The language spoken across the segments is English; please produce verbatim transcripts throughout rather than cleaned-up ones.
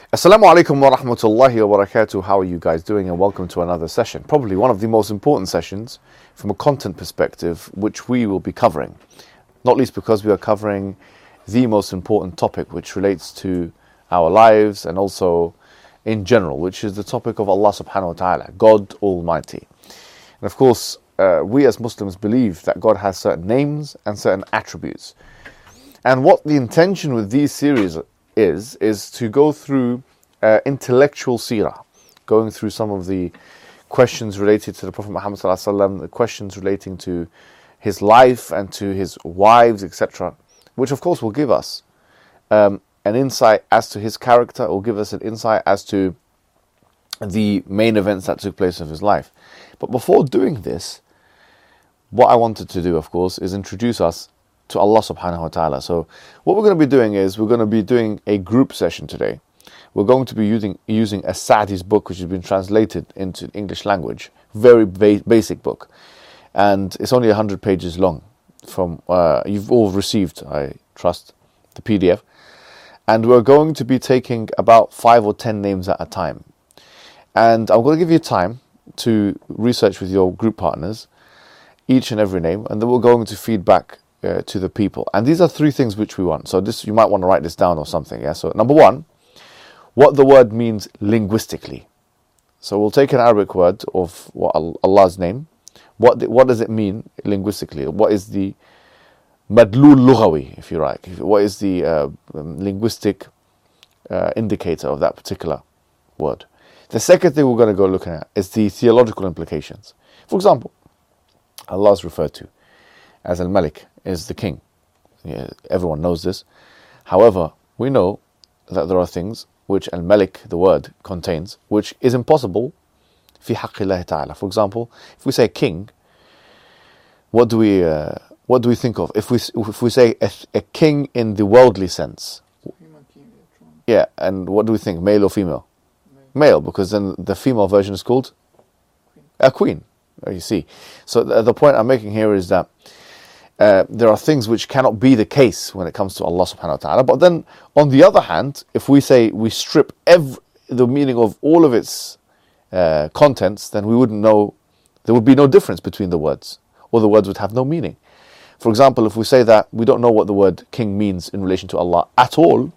Assalamu alaikum wa rahmatullahi wa barakatuh. How are you guys doing? And welcome to another session. Probably one of the most important sessions from a content perspective, which we will be covering. Not least because we are covering the most important topic, which relates to our lives and also in general, which is the topic of Allah subhanahu wa ta'ala, God Almighty. And of course, uh, we as Muslims believe that God has certain names and certain attributes. And what the intention with these series is, is to go through uh, intellectual seerah, going through some of the questions related to the Prophet Muhammad sallallahu alaihi wasallam, the questions relating to his life and to his wives, et cetera, which of course will give us um, an insight as to his character, or give us an insight as to the main events that took place of his life. But before doing this, what I wanted to do, of course, is introduce us to Allah subhanahu wa ta'ala. So what we're going to be doing is we're going to be doing a group session today. We're going to be using using a Sa'di's book, which has been translated into English language. Very ba- basic book. And it's only one hundred pages long. From uh, you've all received, I trust, the P D F. And we're going to be taking about five or ten names at a time. And I'm going to give you time to research with your group partners each and every name, and then we're going to feed back Uh, to the people. And these are three things which we want. So this, you might want to write this down or something. Yeah. So number one, what the word means linguistically. So we'll take an Arabic word of what Allah's name. What what does it mean linguistically? What is the madlul lughawi, if you like? What is the uh, linguistic uh, indicator of that particular word? The second thing we're going to go looking at is the theological implications. For example, Allah is referred to as Al-Malik, is the king. Yeah, everyone knows this. However, we know that there are things which Al-Malik, the word, contains, which is impossible fi haqqi Allah ta'ala. For example, if we say king, what do we uh, what do we think of? If we if we say a, a king in the worldly sense, yeah, and what do we think, male or female? Male, male, because then the female version is called a queen. You see. So the, the point I'm making here is that Uh, there are things which cannot be the case when it comes to Allah subhanahu wa ta'ala. But then, on the other hand, if we say we strip every, the meaning of all of its uh, contents, then we wouldn't know, there would be no difference between the words, or the words would have no meaning. For example, if we say that we don't know what the word king means in relation to Allah at all,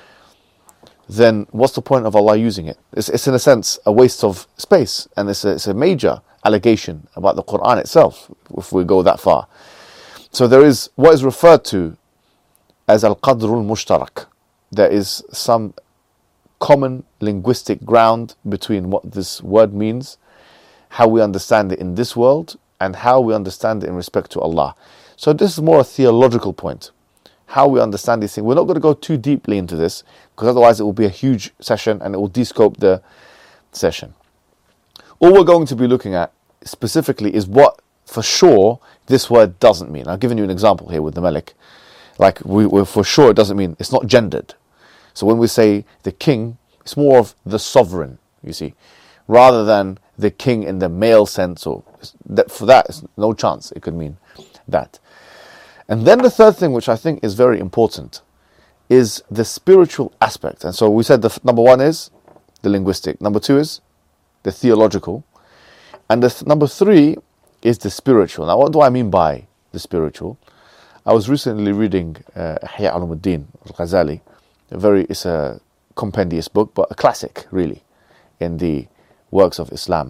then what's the point of Allah using it? It's, it's in a sense a waste of space, and it's a, it's a major allegation about the Quran itself, if we go that far. So there is what is referred to as al-qadr al-mushtarak. There is some common linguistic ground between what this word means, how we understand it in this world, and how we understand it in respect to Allah. So this is more a theological point, how we understand these things. We're not going to go too deeply into this, because otherwise it will be a huge session and it will descope the session. All we're going to be looking at specifically is what for sure this word doesn't mean. I've given you an example here with the Malik. Like, we, we're for sure it doesn't mean, it's not gendered. So when we say the king, it's more of the sovereign, you see, rather than the king in the male sense. Or that, for that, it's no chance it could mean that. And then the third thing, which I think is very important, is the spiritual aspect. And so we said the number one is the linguistic, number two is the theological, and the th- number three is the spiritual. Now, what do I mean by the spiritual? I was recently reading uh, Ihya Ulumuddin al-Ghazali. A very, it's a compendious book, but a classic, really, in the works of Islam.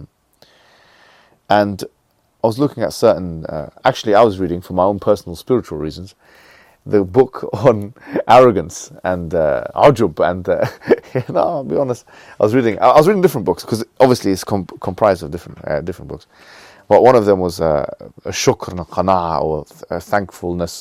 And I was looking at certain, uh, actually I was reading for my own personal spiritual reasons, the book on arrogance and uh, ujub, and uh, you know, I'll be honest, I was reading, I was reading different books, because obviously it's comp- comprised of different uh, different books. But one of them was uh, a shukr and qana'a, or th- thankfulness,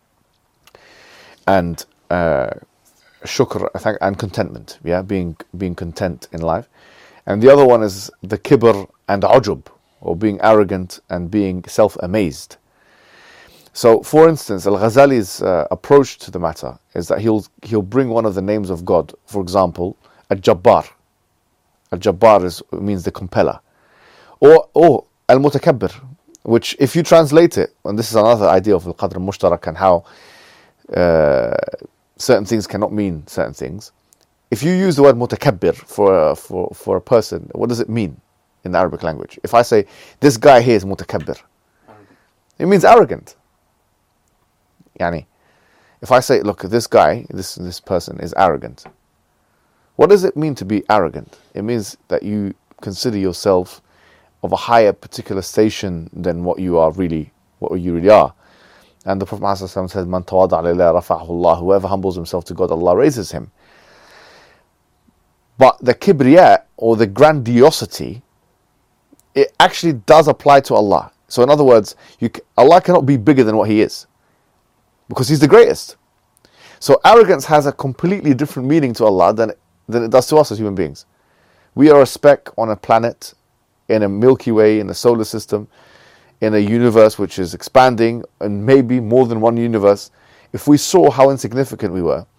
and uh, shukr and contentment, yeah, being being content in life. And the other one is the kibr and ujub, or being arrogant and being self-amazed. So, for instance, Al-Ghazali's uh, approach to the matter is that he'll he'll bring one of the names of God. For example, Al-Jabbar. Al-Jabbar is, means the compeller, or or Al-Mutakabbir, which, if you translate it, and this is another idea of Al-Qadr al-Mushtarak and how uh, certain things cannot mean certain things. if you use the word mutakabbir for a, for for a person, what does it mean in the Arabic language? If I say this guy here is mutakabbir, it means arrogant. Yani, if I say, look, this guy, this this person is arrogant. What does it mean to be arrogant? It means that you consider yourself of a higher particular station than what you are really, what you really are. And the Prophet ﷺ said, "Man tawada'a lillahi rafa'ahu Allah." Whoever humbles himself to God, Allah raises him. But the kibriya, or the grandiosity, it actually does apply to Allah. So in other words, you, Allah cannot be bigger than what He is, because He's the greatest. So arrogance has a completely different meaning to Allah than, than it does to us as human beings. We are a speck on a planet, in a Milky Way, in a solar system, in a universe which is expanding, and maybe more than one universe. If we saw how insignificant we were,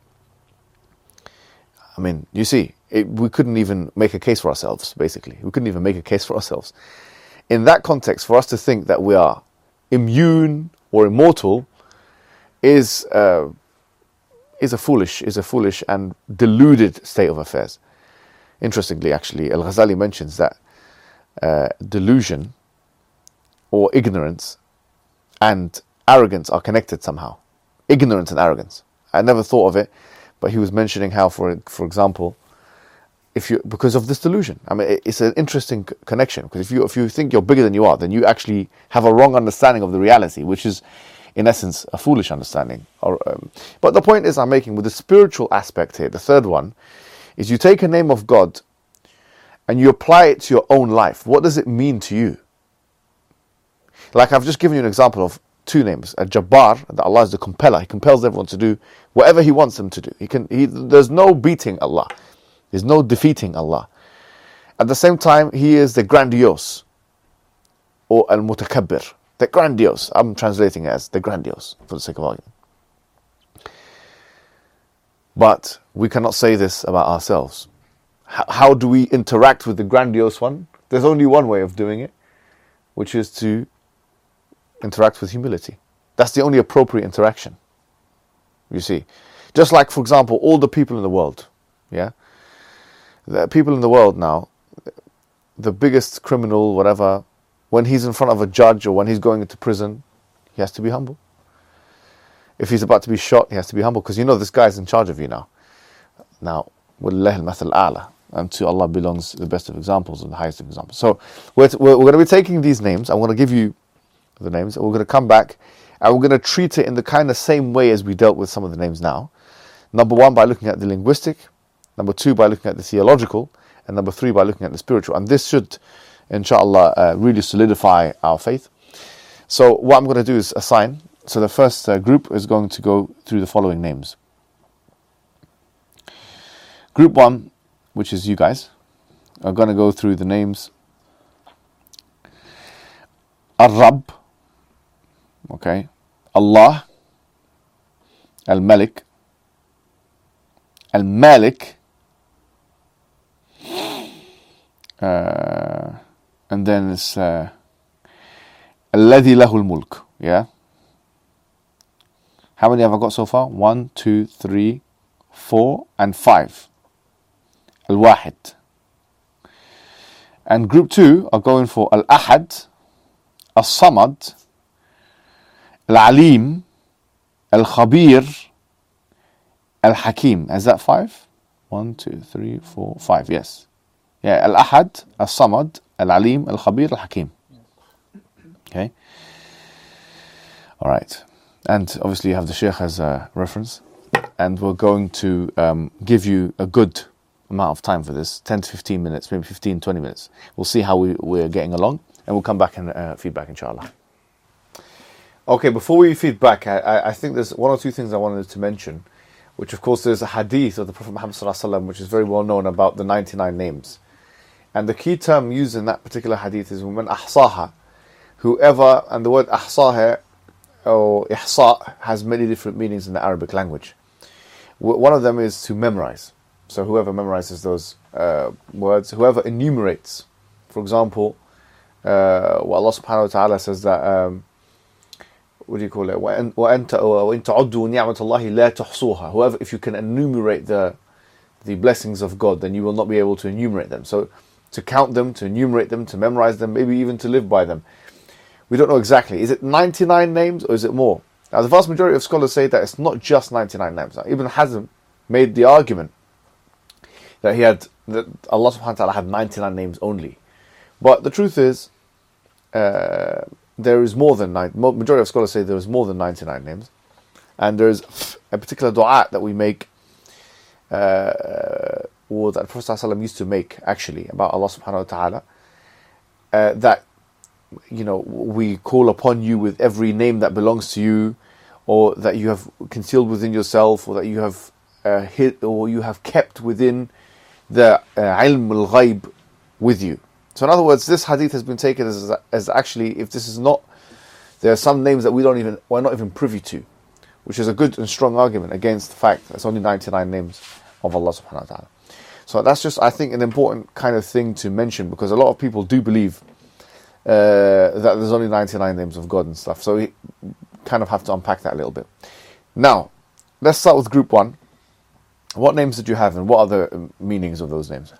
I mean, you see, it, we couldn't even make a case for ourselves, basically. We couldn't even make a case for ourselves. In that context, for us to think that we are immune or immortal is uh, is a foolish, is a foolish and deluded state of affairs. Interestingly, actually, Al-Ghazali mentions that uh, delusion or ignorance and arrogance are connected somehow. Ignorance and arrogance. I never thought of it, but he was mentioning how, for for example, if you because of this delusion. I mean, it's an interesting c- connection, because if you if you think you're bigger than you are, then you actually have a wrong understanding of the reality, which is, in essence, a foolish understanding. Or, um, but the point is, I'm making with the spiritual aspect here. The third one is you take a name of God and you apply it to your own life. What does it mean to you? Like I've just given you an example of two names. A Jabbar, that Allah is the compeller. He compels everyone to do whatever He wants them to do. He can. He, there's no beating Allah. There's no defeating Allah. At the same time, He is the grandiose, or al-mutakabbir. The grandiose. I'm translating it as the grandiose, for the sake of argument. But we cannot say this about ourselves. H- how do we interact with the grandiose one? There's only one way of doing it, which is to interact with humility. That's the only appropriate interaction. You see, just like, for example, all the people in the world, yeah, the people in the world now, the biggest criminal, whatever, when he's in front of a judge or when he's going into prison, he has to be humble. If he's about to be shot, he has to be humble, because you know this guy's in charge of you now. Now, وَلِلَّهِ الْمَثَلُ الْأَعْلَى, and to Allah belongs the best of examples and the highest of examples. So we're, we're, we're going to be taking these names. I'm going to give you the names, and we're going to come back and we're going to treat it in the kind of same way as we dealt with some of the names now. Number one, by looking at the linguistic. Number two, by looking at the theological. And number three, by looking at the spiritual. And this should, inshallah, uh, really solidify our faith. So what I'm going to do is assign. So the first uh, group is going to go through the following names. Group one, which is you guys, are going to go through the names Ar-Rabb, okay, Allah, Al-Malik, Al-Malik, uh, and then it's uh, Alladhi Lahul Mulk, yeah? How many have I got so far? One, two, three, four, and five. Al-Wahid. And group two are going for Al-Ahad, Al-Samad, Al-Alim, Al-Khabir, Al-Hakim. Is that five? One, two, three, four, five. Yes. Yeah. Al-Ahad, Al-Samad, Al-Alim, Al-Khabir, Al-Hakim. Okay. All right. And obviously you have the Sheikh as a reference. And we're going to um, give you a good amount of time for this. ten to fifteen minutes, maybe fifteen, twenty minutes. We'll see how we, we're getting along. And we'll come back and uh, feedback, inshallah. Okay, before we feedback, I, I think there's one or two things I wanted to mention, which of course there's a hadith of the Prophet Muhammad sallallahu alaihi wasallam, which is very well known about the ninety-nine names. And the key term used in that particular hadith is وَمَنْ أَحْصَاهَا. Whoever, and the word أحصاها or إحصاء has many different meanings in the Arabic language. One of them is to memorize. So whoever memorizes those uh, words, whoever enumerates, for example, uh, what Allah subhanahu wa ta'ala says that, um, what do you call it? وَإِن تَعُدُّوا نِعْمَةَ اللَّهِ لَا تُحْصُوهَا. Whoever, if you can enumerate the the blessings of God, then you will not be able to enumerate them. So to count them, to enumerate them, to memorize them, maybe even to live by them. We don't know exactly. Is it ninety-nine names or is it more? Now, the vast majority of scholars say that it's not just ninety-nine names. Now, Ibn Hazm made the argument that he had, that Allah subhanahu wa ta'ala had ninety-nine names only. But the truth is, uh, there is more than nine. Majority of scholars say there is more than ninety-nine names, and there is a particular du'a that we make, uh, or that Prophet ﷺ used to make actually about Allah subhanahu wa ta'ala, uh, that, you know, we call upon you with every name that belongs to you, or that you have concealed within yourself, or that you have uh, hid, or you have kept within the uh, ilm al-ghaib with you. So in other words, this hadith has been taken as, as actually, if this is not, there are some names that we don't even, we're not even privy to, which is a good and strong argument against the fact that it's only ninety-nine names of Allah subhanahu wa ta'ala. So that's just, I think, an important kind of thing to mention, because a lot of people do believe uh, that there's only ninety-nine names of God and stuff. So we kind of have to unpack that a little bit. Now, let's start with group one. What names did you have, and what are the meanings of those names?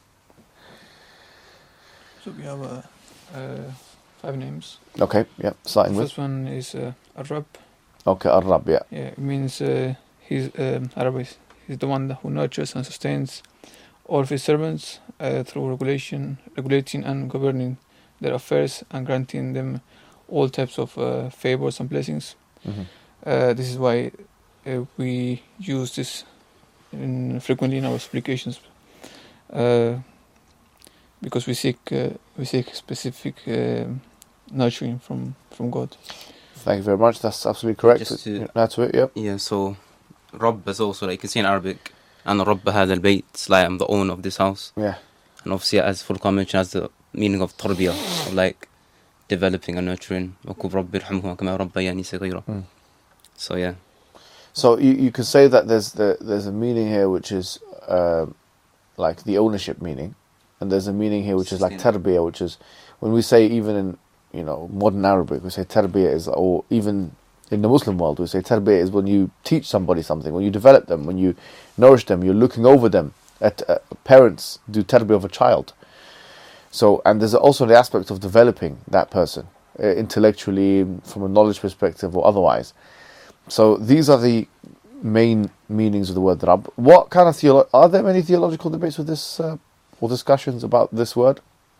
So we have uh, uh, five names. Okay, yeah, starting the with. First one is uh, Ar-Rabb. Okay, Ar-Rabb, yeah. Yeah, it means uh, he's um, Arabic. He's the one who nurtures and sustains all of his servants uh, through regulation, regulating and governing their affairs and granting them all types of uh, favors and blessings. Mm-hmm. Uh, this is why uh, we use this in, frequently in our supplications, uh, because we seek uh, we seek specific uh, nurturing from, from God. Thank you very much. That's absolutely correct. Just to- That's it. Yep. Yeah, so Rabb is also, like you can see in Arabic, and Rabb هذا البيت, it's like I'm the owner of this house. Yeah. And obviously, as Furqan mentioned, has the meaning of tarbiyah, of like developing and nurturing. وَقُلْ رَبِّ ارْحَمْهُمَا كَمَا رَبَّيَانِي صَغِيرًا. Mm. So yeah. So you you could say that there's the there's a meaning here which is uh, like the ownership meaning, and there's a meaning here which is like tarbiyah, which is when we say, even in, you know, modern Arabic, we say tarbiyah is, or even in the Muslim world we say tarbiyah is when you teach somebody something, when you develop them, when you nourish them, you're looking over them. At uh, parents do tarbiyah of a child. So, and there's also the aspect of developing that person uh, intellectually, from a knowledge perspective or otherwise. So these are the main meanings of the word Rabb. What kind of theolo- are there many theological debates with this uh, or discussions about this word?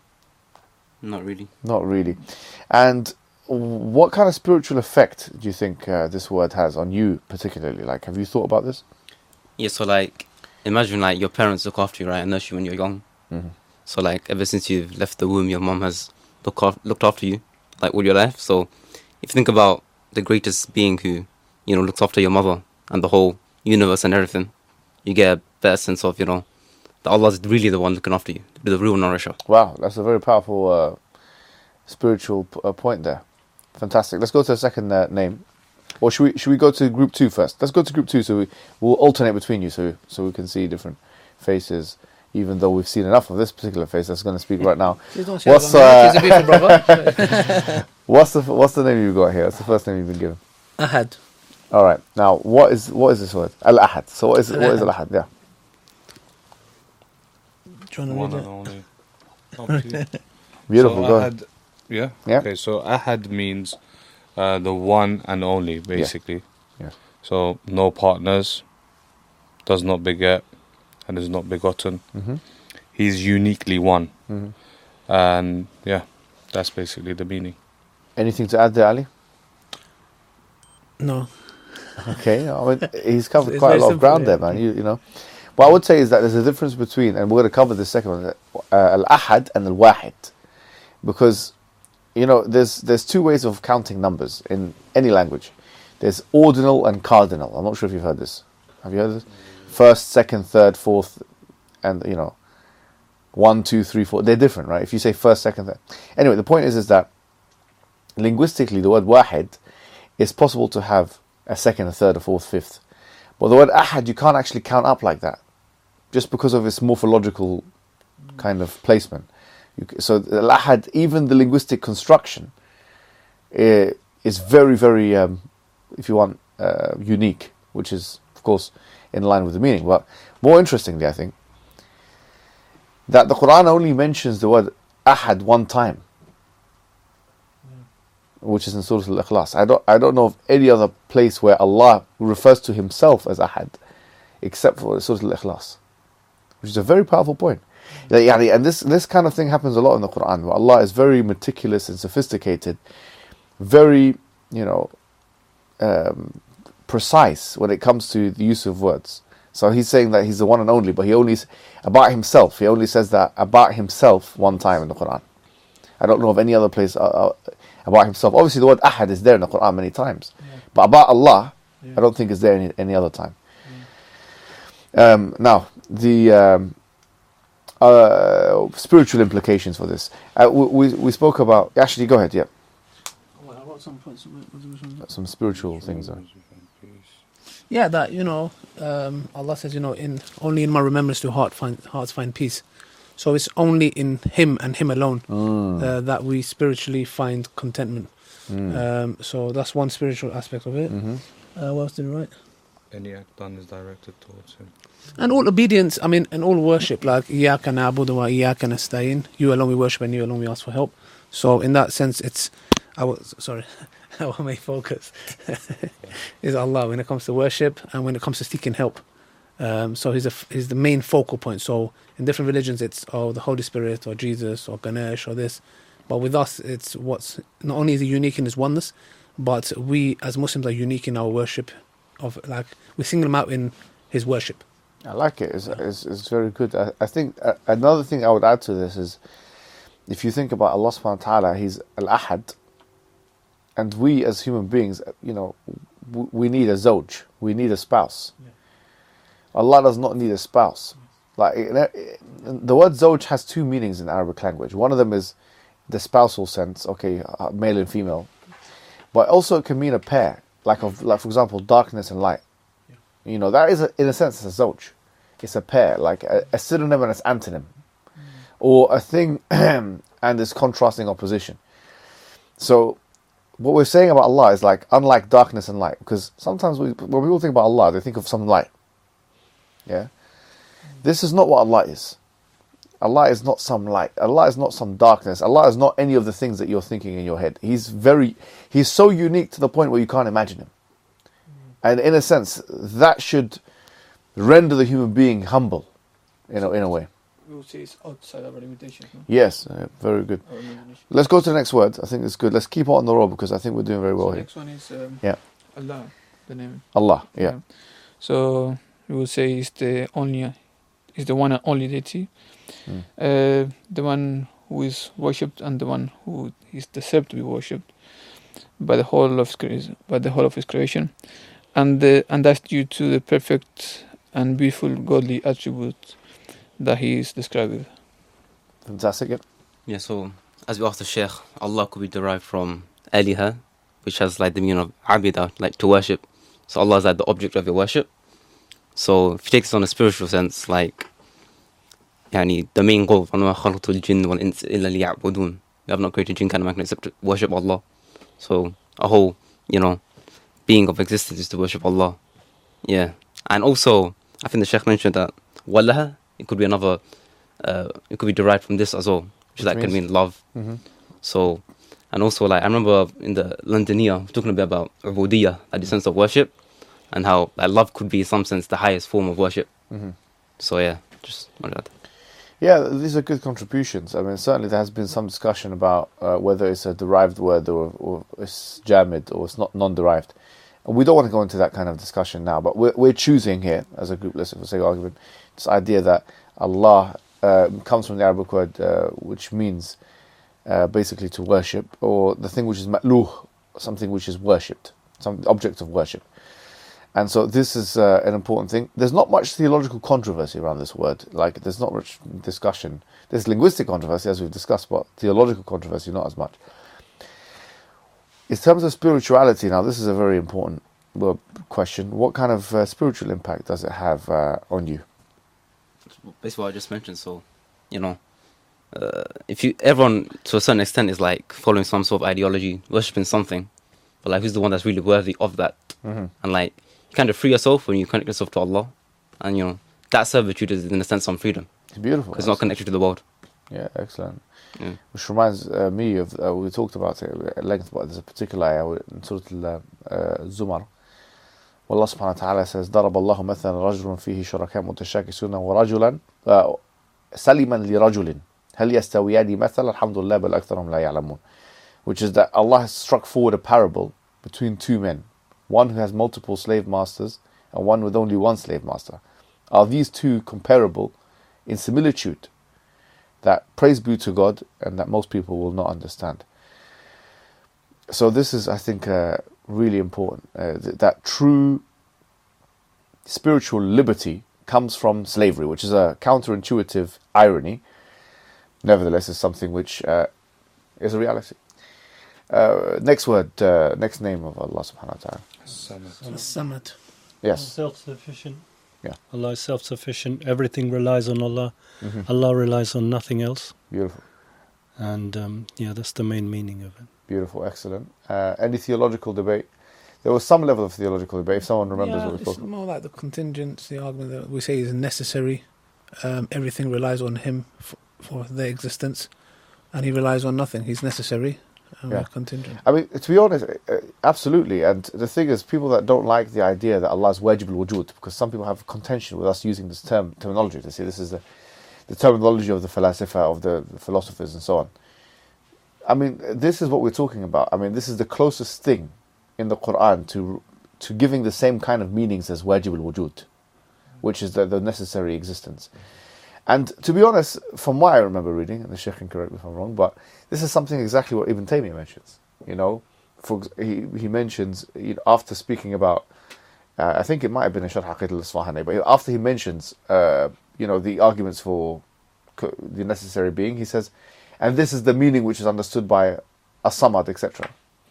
Not really. Not really. And what kind of spiritual effect do you think uh, this word has on you particularly? Like, have you thought about this? Yeah, so like, imagine like your parents look after you, right, and nurture you when you're young. Mm-hmm. So like, ever since you've left the womb, your mom has look af- looked after you, like all your life. So if you think about the greatest being who, you know, looks after your mother and the whole universe and everything, you get a better sense of, you know, that Allah is really the one looking after you, the real nourisher. Wow, that's a very powerful uh, spiritual p- uh, point there. Fantastic. Let's go to the second uh, name. Or should we should we go to group two first? Let's go to group two, so we, we'll alternate between you, so so we can see different faces, even though we've seen enough of this particular face that's going to speak right now. What's, uh, what's the what's the name you've got here? What's the first name you've been given? Ahad. All right. Now, what is what is this word? Al-Ahad. So what is what is Al-Ahad? Yeah. Do you want One to and read only. Up to you. Beautiful. So Go ahead. Ahad, yeah? Yeah. Okay, so Ahad means uh, the one and only, basically. Yeah. So no partners, does not beget, and is not begotten. Mm-hmm. He's uniquely one. Mm-hmm. And yeah, that's basically the meaning. Anything to add there, Ali? No. Okay, I mean, he's covered It's quite a very lot of simple, ground yeah. there, man. You, you know, what I would say is that there's a difference between, and we're going to cover the second one, uh, Al-Ahad and Al-Wahid, because, you know, there's there's two ways of counting numbers in any language. There's ordinal and cardinal. I'm not sure if you've heard this. Have you heard this? First, second, third, fourth, and, you know, one, two, three, four. They're different, right? If you say first, second, third. Anyway, the point is, is that linguistically, the word Wahid, it's possible to have a second, a third, a fourth, fifth. But the word Ahad, you can't actually count up like that, just because of its morphological kind of placement. You, so Al-Ahad, even the linguistic construction, uh, is very, very, um, if you want, uh, unique, which is course, in line with the meaning. But more interestingly, I think, that the Quran only mentions the word Ahad one time, which is in Surah Al-Ikhlas. I don't, I don't know of any other place where Allah refers to Himself as Ahad, except for Surah Al-Ikhlas, which is a very powerful point. Yani, and this, this kind of thing happens a lot in the Quran, where Allah is very meticulous and sophisticated, very, you know, um, precise when it comes to the use of words. So He's saying that He's the one and only, but He only, about Himself, He only says that about Himself one time in the Quran. I don't know of any other place uh, uh, about Himself. Obviously the word Ahad is there in the Quran many times, yeah. but about Allah, yeah. I don't think it's there any, any other time. Yeah. Um, now, the um, uh, spiritual implications for this. Uh, we, we spoke about, actually go ahead, yeah. Well, I wrote some points. Some spiritual things. Are. Yeah, that, you know, um, Allah says, you know, in only in my remembrance do heart find, hearts find peace. So it's only in Him and Him alone mm. uh, that we spiritually find contentment. Mm. Um, so that's one spiritual aspect of it. Mm-hmm. Uh, what else did we write? Any act done is directed towards Him. And all obedience, I mean, and all worship, like إِيَّاكَ نَعْبُدُ وَإِيَّاكَ نَسْتَعِينُ. You alone we worship and you alone we ask for help. So in that sense, it's our, sorry, our main focus is Allah when it comes to worship and when it comes to seeking help. Um, so he's, a, he's the main focal point. So in different religions, it's oh the Holy Spirit or Jesus or Ganesh or this. But with us, it's what's not only is he unique in his oneness, but we as Muslims are unique in our worship. Of like we single him out in his worship. I like it. It's, it's, it's very good. I, I think uh, another thing I would add to this is, if you think about Allah Subhanahu wa Taala, He's Al-Ahad, and we as human beings, you know, w- we need a zawj, we need a spouse. Yeah. Allah does not need a spouse. Like the word zawj has two meanings in Arabic language. One of them is the spousal sense, okay, uh, male and female, but also it can mean a pair, like of like for example, darkness and light. Yeah. You know, that is a, in a sense it's a zawj. It's a pair, like a, a synonym and its antonym, mm. or a thing and its contrasting opposition. So what we're saying about Allah is like unlike darkness and light, because sometimes we, when people think about Allah, they think of some light. Yeah, this is not what Allah is. Allah is not some light. Allah is not some darkness. Allah is not any of the things that you're thinking in your head. He's very, He's so unique to the point where you can't imagine Him. And in a sense, that should render the human being humble, you know, in a way. We would say it's outside our limitations. No? Yes, uh, very good. Let's go to the next word. I think it's good. Let's keep it on the road because I think we're doing very well so here. The next one is um, yeah. Allah, the name. Allah, yeah. yeah. So we would say it's the only, is the one and only deity, mm. uh, the one who is worshipped and the one who is deserved to be worshipped by the whole of by the whole of His creation, and the, and that's due to the perfect and beautiful godly attribute that He is described with. Fantastic. Yeah. Yeah. So as we asked the Sheikh, Allah could be derived from Aliha, which has like the meaning of Abida, like to worship. So Allah is like the object of your worship. So if you take this on a spiritual sense, like, يعني, the main goal, وَمَا خَلَقْتُ الْجِنَّ وَالْإِنسَ إِلَّا لِيَعْبُدُونَ. We have not created jinn and mankind except to worship Allah. So a whole, you know, being of existence is to worship Allah. Yeah. And also, I think the Sheikh mentioned that Wallaha, it could be another, uh, it could be derived from this as well, which, which like, can mean love. Mm-hmm. So, and also like, I remember in the Londoniya, talking a bit about Ubudiyya, like the sense of worship, and how like, love could be in some sense the highest form of worship. Mm-hmm. So yeah, just wanted that. Yeah, these are good contributions. I mean, certainly there has been some discussion about uh, whether it's a derived word or, or it's jamid or it's not non-derived. And we don't want to go into that kind of discussion now, but we're, we're choosing here, as a group, let's say argument, this idea that Allah uh, comes from the Arabic word uh, which means uh, basically to worship, or the thing which is ma'luh, something which is worshipped, some object of worship. And so this is uh, an important thing. There's not much theological controversy around this word. Like, there's not much discussion. There's linguistic controversy, as we've discussed, but theological controversy, not as much. In terms of spirituality, now, this is a very important well, question. What kind of uh, spiritual impact does it have uh, on you? Basically what I just mentioned. So, you know, uh, if you, everyone, to a certain extent, is like following some sort of ideology, worshipping something, but like, who's the one that's really worthy of that? Mm-hmm. And like, kind of free yourself when you connect yourself to Allah, and you know that servitude is in a sense some freedom. It's beautiful. Because it's not connected to the world. Yeah, excellent. Yeah. Which reminds uh, me of, uh, we talked about it at length, but there's a particular ayah in Surah Al-Zumar. Allah subhanahu wa ta'ala says, ضرب الله مثلا رجل فيه شركاء متشاكسون ورجلا سلما لرجل هل يستويان مثلا الحمد لله بل أكثرهم لا يعلمون. Which is that Allah has struck forward a parable between two men, one who has multiple slave masters and one with only one slave master. Are these two comparable in similitude? That praise be to God, and that most people will not understand. So this is, I think, uh, really important. Uh, th- that true spiritual liberty comes from slavery, which is a counterintuitive irony. Nevertheless, it's something which uh, is a reality. Uh, next word, uh, next name of Allah subhanahu wa ta'ala. Samad. Samad. Yes. Self-sufficient. Yeah. Allah is self-sufficient. Everything relies on Allah. Mm-hmm. Allah relies on nothing else. Beautiful. And um, yeah, that's the main meaning of it. Beautiful, excellent. Uh, any theological debate? There was some level of theological debate. If someone remembers Yeah, what we spoke it's about. more like the contingent, the argument that we say is necessary. Um, everything relies on him for, for their existence, and he relies on nothing. He's necessary, and Yeah. we're contingent. I mean, to be honest, uh, absolutely. And the thing is, people that don't like the idea that Allah is wajib al-wujud, because some people have contention with us using this term terminology. They say this is the, the terminology of the falasifa, of the, the philosophers, and so on. I mean, this is what we're talking about. I mean, this is the closest thing in the Quran to to giving the same kind of meanings as wajib al-wujud, which is the, the necessary existence. And to be honest, from what I remember reading, and the Sheikh can correct me if I'm wrong, but this is something exactly what Ibn Taymiyyah mentions. You know, for he he mentions, you know, after speaking about, uh, I think it might have been in Sharh Aqeedah al-Isfahani, but after he mentions, uh, you know, the arguments for co- the necessary being, he says, and this is the meaning which is understood by as-samad, et cetera.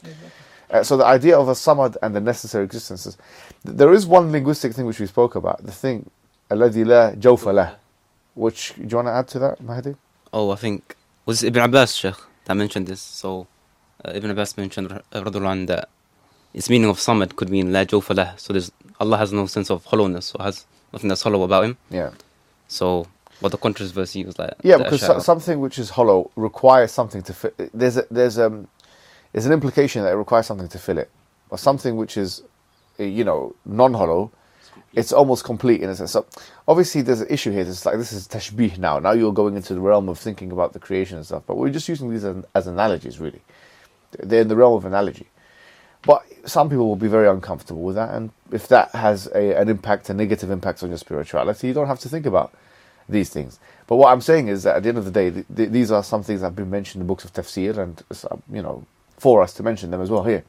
Uh, so the idea of as-samad and the necessary existences, th- there is one linguistic thing which we spoke about, the thing, alladhi la jawfa lah, which, do you want to add to that, Mahdi? Oh, I think was it Ibn Abbas, Sheikh, that mentioned this. So uh, Ibn Abbas mentioned uh, radhiyallahu anhu, that its meaning of samad could mean la jawfa lah. So there's Allah has no sense of hollowness, or has nothing that's hollow about him. Yeah. So, but the controversy was like Yeah, the because asha'ira. so, something which is hollow requires something to fit. There's a, there's um there's an implication that it requires something to fill it, or something which is, uh, you know, non-hollow. It's almost complete in a sense. So obviously there's an issue here. It's like this is tashbih now. Now you're going into the realm of thinking about the creation and stuff. But we're just using these as, as analogies, really. They're in the realm of analogy. But some people will be very uncomfortable with that, and if that has a, an impact, a negative impact on your spirituality, you don't have to think about these things. But what I'm saying is that at the end of the day, th- th- these are some things that have been mentioned in the books of tafsir, and uh, you know, for us to mention them as well here.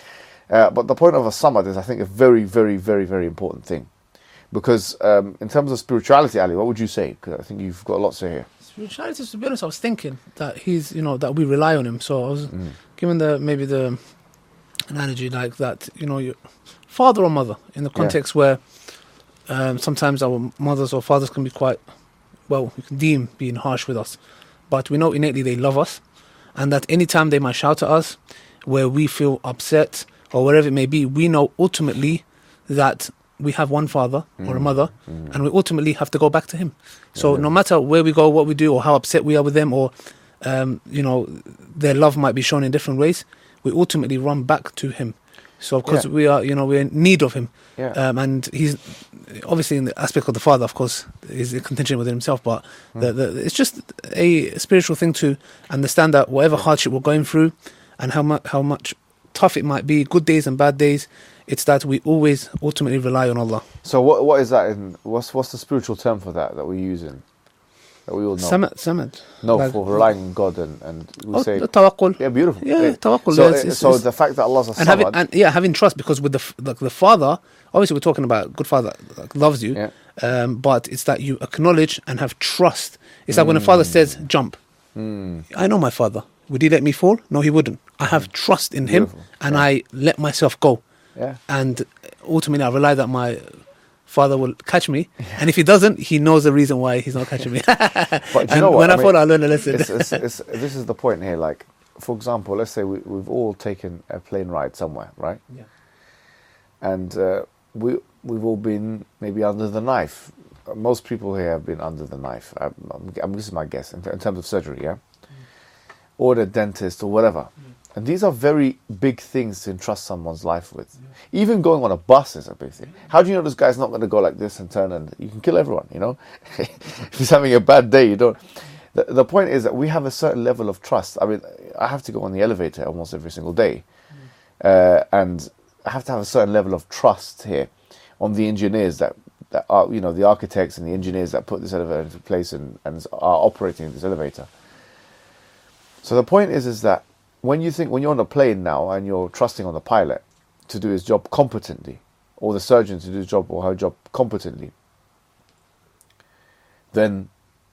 Uh, but the point of as-samad is, I think, a very, very, very, very important thing, because um, in terms of spirituality, Ali, what would you say? Because I think you've got a lot to say here. Spirituality, to be honest, I was thinking that he's, you know, that we rely on him. So I was Mm. given the maybe the analogy like that, you know, your father or mother, in the context where um, sometimes our mothers or fathers can be quite, well, we can deem being harsh with us, but we know innately they love us, and that anytime they might shout at us, where we feel upset or whatever it may be, we know ultimately that we have one father or a mother, Mm. and we ultimately have to go back to him. So Yeah. no matter where we go, what we do, or how upset we are with them, or um, you know, their love might be shown in different ways, we ultimately run back to him. So because Yeah. we are, you know, we're in need of him, Yeah. um, and he's obviously in the aspect of the father, of course, is a contention within himself. But the, the, it's just a spiritual thing to understand that whatever hardship we're going through, and how much how much tough it might be, good days and bad days, it's that we always ultimately rely on Allah. So what what is that in what's what's the spiritual term for that that we use in that we all know? Samad, samad. no, like- for relying on God, and, and we Oh, say the tawakkul. yeah, beautiful. Yeah, tawakkul. So, It's- uh, it's- so it's- the fact that Allah's a and having samad, and yeah, having trust, because with the f- like the father, obviously we're talking about good father like, loves you, yeah. um, but it's that you acknowledge and have trust. It's like when a father says jump. Mm. I know my father. Would he let me fall? No, he wouldn't. I have trust in him, Beautiful. and Yeah. I let myself go. Yeah. And ultimately, I rely that my father will catch me. And if he doesn't, he knows the reason why he's not catching me. But do you and know what? when I, mean, fall, I learn a lesson. it's, it's, it's, this is the point here. Like, for example, let's say we, we've all taken a plane ride somewhere, right? Yeah. And uh, we we've all been maybe under the knife. Most people here have been under the knife. I'm, I'm, this is my guess in, in terms of surgery, yeah, mm. or the dentist or whatever. Mm. And these are very big things to entrust someone's life with. Yeah. Even going on a bus is a big thing. How do you know this guy's not going to go like this and turn and you can kill everyone? You know, if he's having a bad day, you don't. The, the point is that we have a certain level of trust. I mean, I have to go on the elevator almost every single day, mm. uh, and I have to have a certain level of trust here on the engineers that, that are, you know, the architects and the engineers that put this elevator into place and, and are operating this elevator. So the point is, is that when you think, when you're on a plane now and you're trusting on the pilot to do his job competently, or the surgeon to do his job or her job competently, then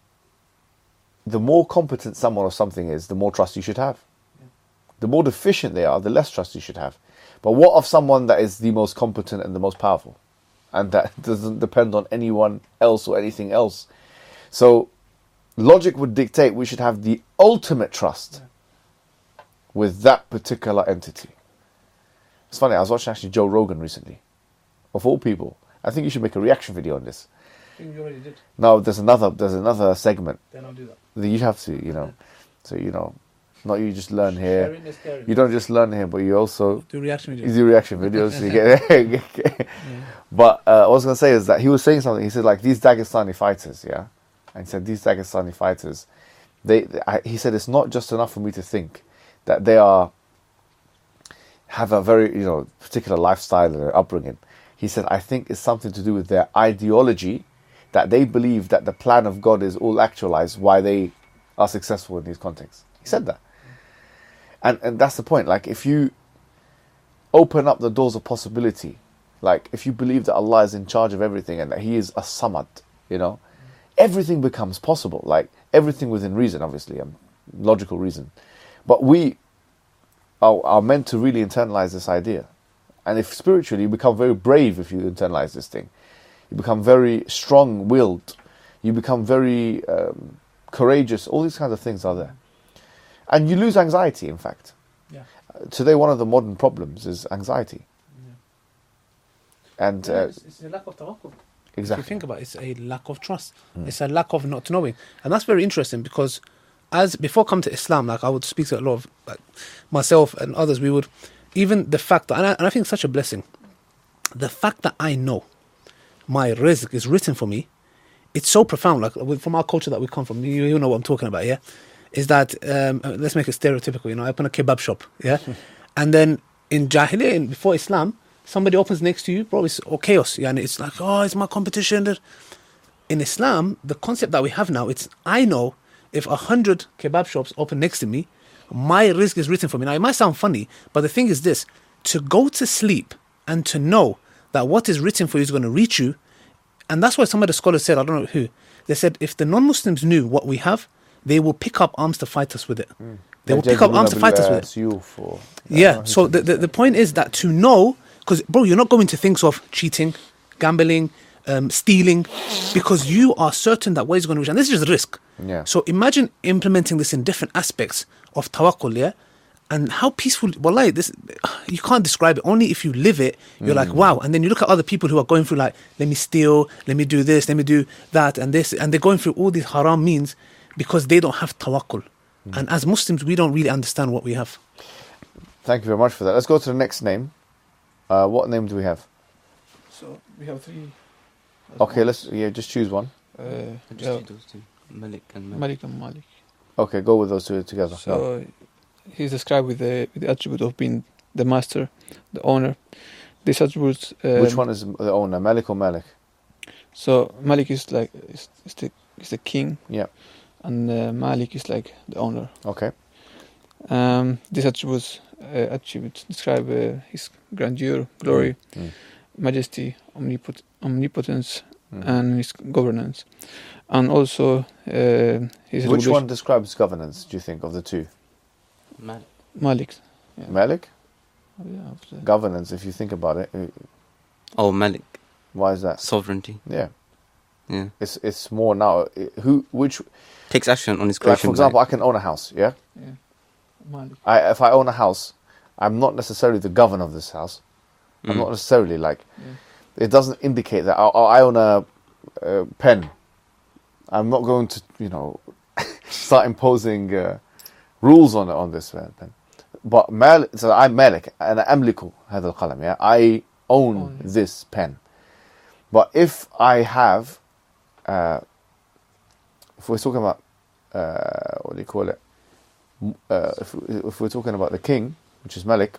the more competent someone or something is, the more trust you should have. Yeah. The more deficient they are, the less trust you should have. But what of someone that is the most competent and the most powerful, and that doesn't depend on anyone else or anything else? So logic would dictate we should have the ultimate trust yeah. with that particular entity. It's funny, I was watching actually Joe Rogan recently. Of all people, I think you should make a reaction video on this. I think you already did. No, there's another there's another segment. Then I'll do that. You have to, you know. So, you know, not you just learn here. You don't just learn here, but you also do reaction videos. You do reaction videos. So you get, yeah. But uh, what I was going to say is that he was saying something. He said, like, these Dagestani fighters, yeah? And he said, these Dagestani fighters, they, they I, he said, it's not just enough for me to think that they are, have a very, you know, particular lifestyle and upbringing. He said, I think it's something to do with their ideology, that they believe that the plan of God is all actualized, why they are successful in these contexts. He said that. And and that's the point. Like, if you open up the doors of possibility, like, if you believe that Allah is in charge of everything and that He is a Samad, you know, everything becomes possible. Like, everything within reason, obviously, um, logical reason. But we are, are meant to really internalize this idea. And if spiritually, you become very brave if you internalize this thing. You become very strong-willed. You become very um, courageous. All these kinds of things are there. And you lose anxiety, in fact. Yeah. Uh, today, one of the modern problems is anxiety. Yeah. And yeah, uh, it's, it's a lack of tawakkul. Exactly. If you think about it, it's a lack of trust. Mm. It's a lack of not knowing. And that's very interesting because as before coming to Islam, like I would speak to a lot of like, myself and others, we would, even the fact that, and I, and I think it's such a blessing, the fact that I know my rizq is written for me, it's so profound. Like from our culture that we come from, you, you know what I'm talking about, yeah? Is that, um, let's make it stereotypical, you know, I open a kebab shop, yeah? And then in Jahiliyyah, before Islam, somebody opens next to you, bro, it's or chaos, yeah? And it's like, oh, it's my competition. In Islam, the concept that we have now, it's, I know if a hundred kebab shops open next to me, my rizq is written for me. Now, it might sound funny, but the thing is this, to go to sleep and to know that what is written for you is going to reach you. And that's why some of the scholars said, I don't know who, they said if the non-Muslims knew what we have, they will pick up arms to fight us with it. Mm. They yeah, will pick up arms to fight us with it. For, yeah, so the, the, the point is that to know, because bro, you're not going to think of cheating, gambling, um, stealing, because you are certain that what is going to reach. And this is just risk. Yeah. So imagine implementing this in different aspects of tawakkul, yeah? And how peaceful, wallahi, this, you can't describe it. Only if you live it, you're mm. like, wow. And then you look at other people who are going through like, let me steal, let me do this, let me do that and this. And they're going through all these haram means because they don't have tawakkul. Mm. And as Muslims, we don't really understand what we have. Thank you very much for that. Let's go to the next name. Uh, what name do we have? So we have three. Okay, let's yeah, just choose one. Uh, Just yeah, do those two. Malik and Malik. Malik and Malik. Okay, go with those two together. So No. he's described with the, with the attribute of being the master, the owner. These attributes. Um, Which one is the owner, Malik or Malik? So Malik is like is, is the is the king. Yeah. And uh, Malik is like the owner. Okay. Um, these attributes uh, attributes describe uh, his grandeur, glory, Mm. majesty, omnipot- omnipotence, Mm. and his governance, and also uh, his Which regulation- one describes governance, do you think, of the two? Malik. Malik. Yeah. Malik? Oh, yeah, after- Governance, if you think about it. uh, Oh, Malik. Why is that? Sovereignty. Yeah. Yeah. It's it's more now. uh, Who, which, Takes action on his like, creation. for example, I can own a house, yeah? yeah. Malik. I, if I own a house, I'm not necessarily the governor of this house. I'm Mm. not necessarily like, Yeah. it doesn't indicate that I, I own a, a pen. I'm not going to, you know, start imposing uh, rules on on this uh, pen. But mal, so I'm Malik, and أملك هذا القلم. Yeah, I own Own. this pen. But if I have, uh, if we're talking about, uh, what do you call it? Uh, if, if we're talking about the king, which is Malik,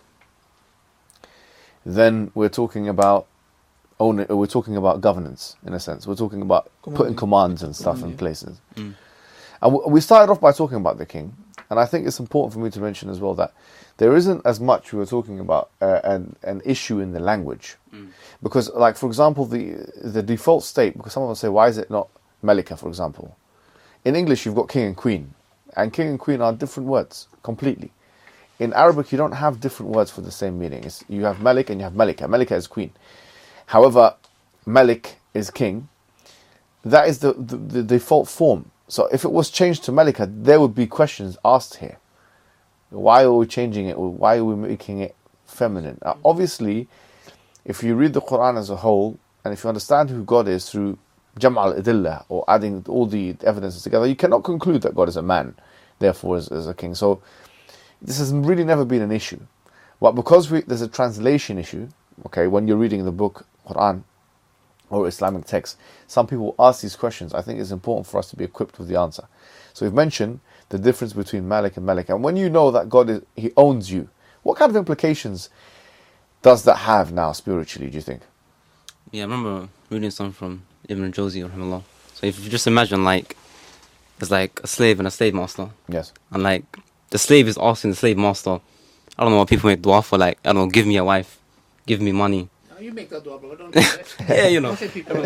then we're talking about own. We're talking about governance in a sense. We're talking about putting Commanding. commands and stuff in Commanding. places. Mm. And w- we started off by talking about the king, and I think it's important for me to mention as well that there isn't as much we were talking about uh, an an issue in the language, Mm. because, like for example, the the default state. Because someone will say, why is it not Malika, for example? In English, you've got king and queen, and king and queen are different words completely. In Arabic, you don't have different words for the same meaning. It's, you have Malik and you have Malika. Malika is queen. However, Malik is king. That is the, the, the default form. So if it was changed to Malika, there would be questions asked here. Why are we changing it? Or why are we making it feminine? Now, obviously, if you read the Quran as a whole, and if you understand who God is through Jam' al-Adillah, or adding all the evidences together, you cannot conclude that God is a man, therefore is, is a king. So this has really never been an issue. But because we, there's a translation issue, okay, when you're reading the book, Quran, or Islamic text, some people ask these questions. I think it's important for us to be equipped with the answer. So we've mentioned the difference between Malik and Malik. And when you know that God is, He owns you, what kind of implications does that have now spiritually, do you think? Yeah, I remember reading something from Ibn Jawzi, rahimahullah. So if you just imagine, like, there's like a slave and a slave master. Yes. And like, the slave is asking the slave master, I don't know what people make dua for, like, I don't know, give me a wife, give me money. No, you make that dua, bro. Don't do it. Yeah, you know. Don't say people.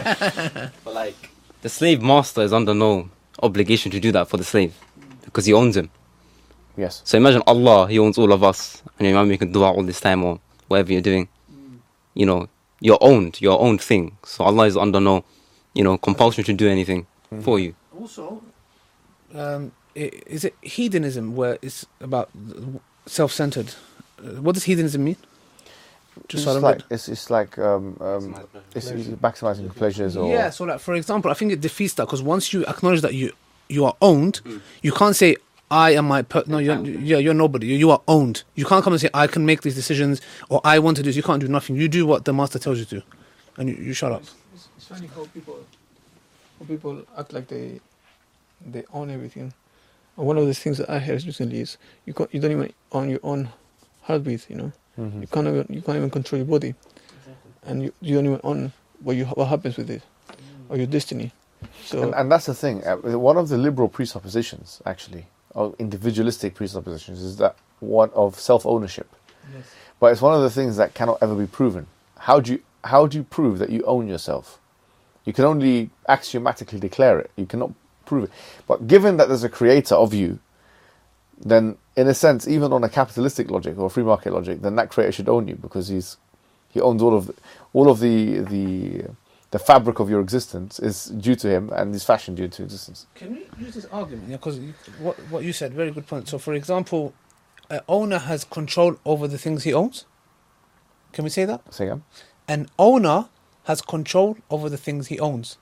But like, the slave master is under no obligation to do that for the slave, because he owns him. Yes. So imagine Allah, He owns all of us, and you're making dua all this time or whatever you're doing. You know, you're owned, your own thing. So Allah is under no, you know, compulsion to do anything for you. Also, um, i- is it hedonism where it's about self-centered? Uh, what does hedonism mean? Just so I It's don't like, get- it's, it's like um, um, it's, it's maximizing pleasures, or Yeah, so like for example, I think it defeats that because once you acknowledge that you you are owned, you can't say I am my per-. No, you're yeah, you're nobody. You, you are owned. You can't come and say I can make these decisions or I want to do this. You can't do nothing. You do what the master tells you to, and you, you shut up. It's, it's funny how people, how people act like they, they own everything. And one of the things that I heard recently is you can't, you don't even own your own heartbeat. You know, Mhm. you can't even, you can't even control your body, and you, you don't even own what you what happens with it, or your destiny. So And, and that's the thing. uh, One of the liberal presuppositions, actually, or individualistic presuppositions, is that one of self-ownership. But it's one of the things that cannot ever be proven. How do you how do you prove that you own yourself? You can only axiomatically declare it. You cannot prove it. But given that there's a creator of you, then in a sense, even on a capitalistic logic or free market logic, then that creator should own you because he's he owns all of the, all of the the the fabric of your existence is due to him, and is fashioned due to existence. Can we use this argument? Yeah, because what what you said, very good point. So, for example, an owner has control over the things he owns. Can we say that? Say again? An owner has control over the things he owns.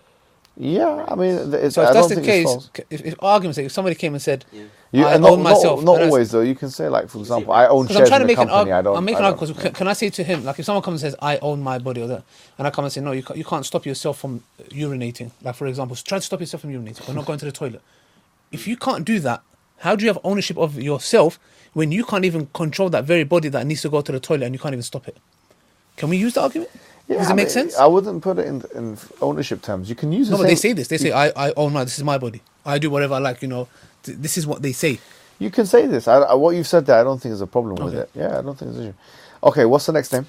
Yeah, I mean, th- it's, So, I if don't that's the think it's case, false. c- if, if argument's sake, if somebody came and said, You, I and not, own myself, Not, not and I- always though. You can say, like, for example, I own because shares I'm trying to in a make an company. argument. I don't. I'm making I an don't- argument. Because can I say to him, like, if someone comes and says, I own my body, or that, and I come and say, no, you can't, you can't stop yourself from urinating. Like, for example, try to stop yourself from urinating or not going to the toilet. If you can't do that, how do you have ownership of yourself when you can't even control that very body that needs to go to the toilet and you can't even stop it? Can we use the argument? Yeah, Does it I make mean, sense? I wouldn't put it in in ownership terms. You can use the No, but same, they say this. They say, I, I own my, this is my body. I do whatever I like, you know. Th- This is what they say. You can say this. I, I, what you've said there, I don't think there's a problem with Okay. it. Yeah, I don't think there's an issue. Okay, what's the next name?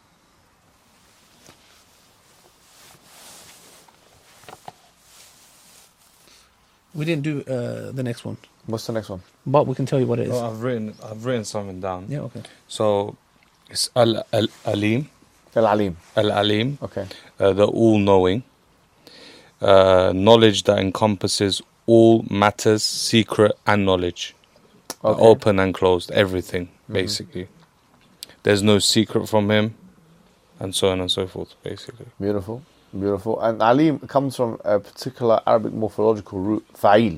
We didn't do uh, the next one, What's the next one? but we can tell you what it is. Oh, I've written I've written something down. Yeah, okay. So it's Al Al Alim, Al Alim. Al Alim, Okay. uh, the all-knowing, uh, knowledge that encompasses all matters, secret and knowledge, Okay. open and closed, everything basically. There's no secret from him, and so on and so forth, basically. Beautiful, beautiful. And alim comes from a particular Arabic morphological root, fa'il.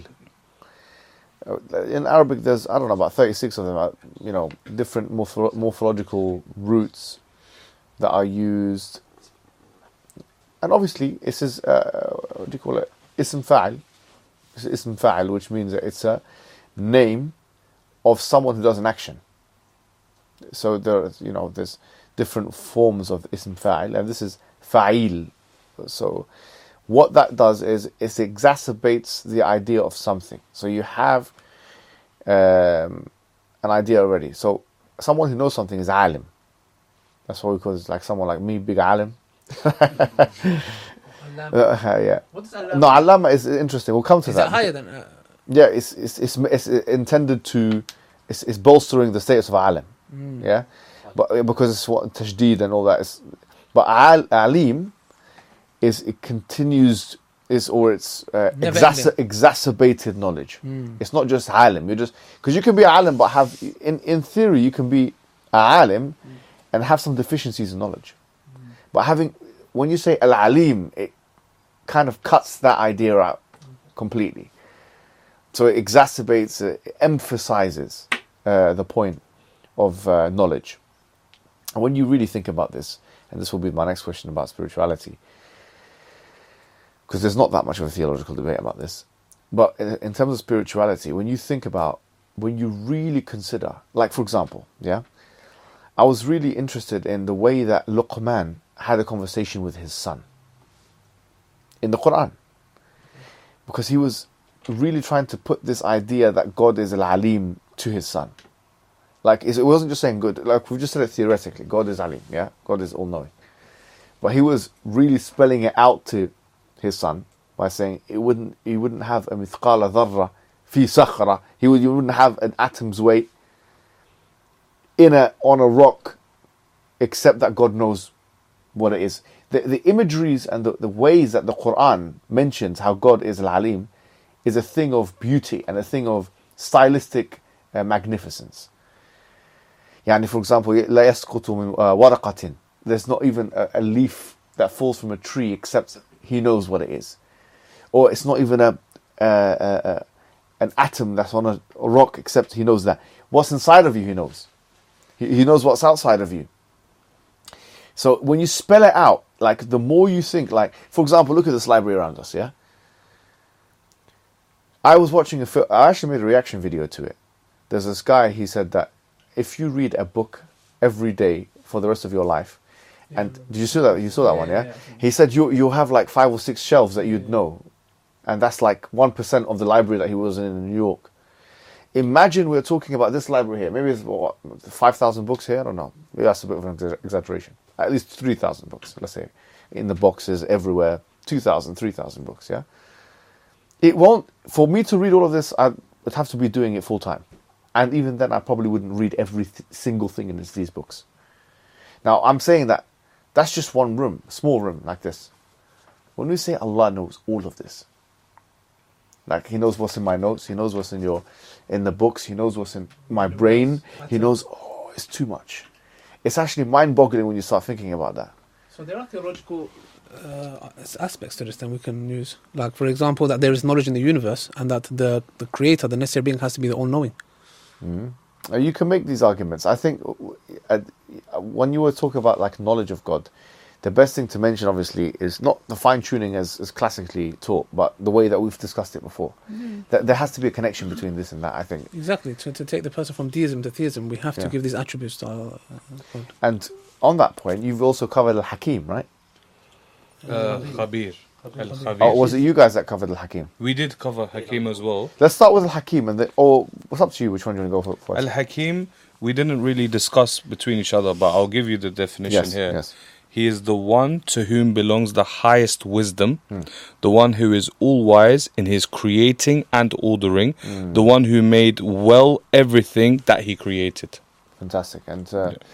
Uh, In Arabic, there's, I don't know, about thirty-six of them, uh, you know, different morpho- morphological roots that are used. And obviously, this is, uh, what do you call it? Ism fa'il. It's ism fa'il, which means that it's a name of someone who does an action. So there's, you know, there's different forms of ism fa'il, and this is fa'il. So what that does is it exacerbates the idea of something. So you have um, an idea already. So someone who knows something is alim. That's what we call it, like someone like me, big alim. uh, yeah. What is alam? No, alama is interesting. We'll come to Is that. that higher than? Uh, Yeah, it's it's it's, it's intended to, it's, it's bolstering the status of alim. mm. Yeah, but uh, because it's what tajdeed and all that is, but al- alim is it continues is or it's uh, Never exacer- ending. exacerbated knowledge. Mm. It's not just alim. You just because you can be alim, but have in in theory you can be alim Mm. and have some deficiencies in knowledge. But having when you say al alim, it kind of cuts that idea out completely. So it exacerbates, it emphasizes uh, the point of uh, knowledge. And when you really think about this, and this will be my next question about spirituality, because there's not that much of a theological debate about this, but in, in terms of spirituality, when you think about, when you really consider, like for example, yeah, I was really interested in the way that Luqman had a conversation with his son in the Quran, because he was really trying to put this idea that God is Al-Alim to his son. Like, it wasn't just saying good, like we just said it theoretically, God is Alim, yeah? God is all-knowing. But he was really spelling it out to his son by saying it wouldn't, he wouldn't have a mithqala dharra fi sakhra, he, would, he wouldn't have an atom's weight in a, on a rock, except that God knows what it is. The, the imageries and the, the ways that the Quran mentions how God is Al-Alim is a thing of beauty and a thing of stylistic uh, magnificence. Yani, for example, لا يسقط من ورقة. There's not even a, a leaf that falls from a tree except he knows what it is. Or it's not even a, a, a, a an atom that's on a, a rock except he knows that. What's inside of you, he knows. He, he knows what's outside of you. So when you spell it out, like the more you think, like, for example, look at this library around us, yeah? I was watching a film, I actually made a reaction video to it. There's this guy, he said that if you read a book every day for the rest of your life, yeah, and did you see that? You saw that yeah, one, yeah? yeah he said you you'll have like five or six shelves that you'd yeah. know, and that's like one percent of the library that he was in in New York. Imagine we're talking about this library here. Maybe it's what, five thousand books here. I don't know. Maybe that's a bit of an exaggeration. At least three thousand books. Let's say in the boxes everywhere, two thousand, three thousand books. Yeah. It won't, for me to read all of this, I would have to be doing it full time. And even then, I probably wouldn't read every th- single thing in this, these books. Now, I'm saying that that's just one room, a small room like this. When we say Allah knows all of this, like He knows what's in my notes, He knows what's in your, in the books, He knows what's in my brain, He knows, oh, it's too much. It's actually mind-boggling when you start thinking about that. So there are theological uh, aspects to this that we can use. Like, for example, that there is knowledge in the universe and that the, the creator, the necessary being, has to be the all-knowing. Mm. Uh, you can make these arguments. I think uh, when you were talking about like knowledge of God, the best thing to mention obviously is not the fine-tuning as, as classically taught, but the way that we've discussed it before. Mm. That there has to be a connection between this and that, I think. Exactly. To, to take the person from deism to theism, we have to yeah. give these attributes to our uh, God. And on that point, you've also covered Al-Hakim, right? Uh, Khabir. Al-Khabir. Oh, was it you guys that covered Al-Hakim? We did cover Hakim as well. Let's start with Al-Hakim, and then, or what's up to you? Which one do you want to go for? Al-Hakim, we didn't really discuss between each other, but I'll give you the definition yes, here. Yes. He is the one to whom belongs the highest wisdom, mm. the one who is all-wise in his creating and ordering, mm. the one who made well everything that he created. Fantastic. And uh, yeah.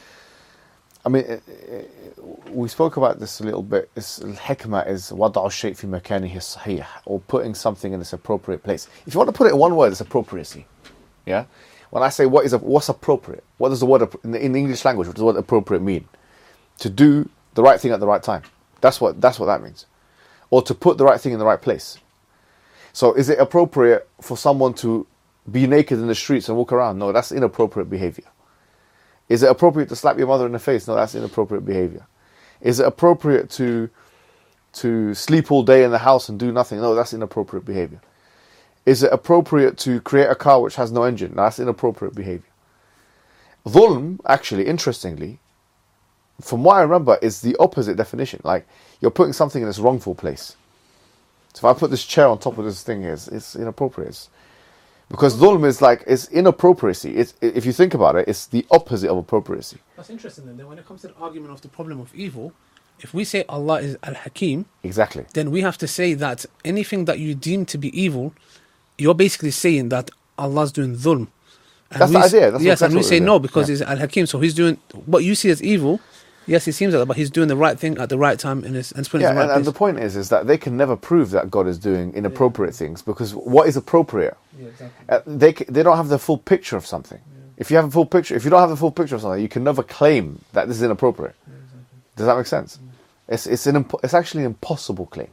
I mean, it, it, we spoke about this a little bit. Al-hikmah is وَضَعُ الشَّيْء فِي مَكَانِهِ الصَّحِيحِ, or putting something in its appropriate place. If you want to put it in one word, it's appropriacy. Yeah. When I say what is a, what's appropriate, what does the word in the, in the English language? What does the word appropriate mean? To do the right thing at the right time. That's what that's what that means. Or to put the right thing in the right place. So is it appropriate for someone to be naked in the streets and walk around? No, that's inappropriate behavior. Is it appropriate to slap your mother in the face? No, that's inappropriate behavior. Is it appropriate to to sleep all day in the house and do nothing? No, that's inappropriate behavior. Is it appropriate to create a car which has no engine? No, that's inappropriate behavior. Dhulm, actually, interestingly, from what I remember, is the opposite definition. Like, you're putting something in its wrongful place. So if I put this chair on top of this thing, it's, it's inappropriate. It's, because dhulm is like, it's inappropriacy. It's, if you think about it, it's the opposite of appropriacy. That's interesting then. Then when it comes to the argument of the problem of evil, if we say Allah is Al-Hakim, exactly, then we have to say that anything that you deem to be evil, you're basically saying that Allah's doing dhulm. And that's we, the idea. That's yes, exactly and we what say it is. no because Yeah. he's Al-Hakim. So he's doing what you see as evil. Yes, it seems like that, but he's doing the right thing at the right time in his, and putting Yeah, in the right and, and the place. point is, is that they can never prove that God is doing inappropriate things, because what is appropriate? Yeah, exactly. Uh, they c- they don't have the full picture of something. If you have a full picture, if you don't have the full picture of something, you can never claim that this is inappropriate. Does that make sense? It's it's an impo- it's actually an impossible claim.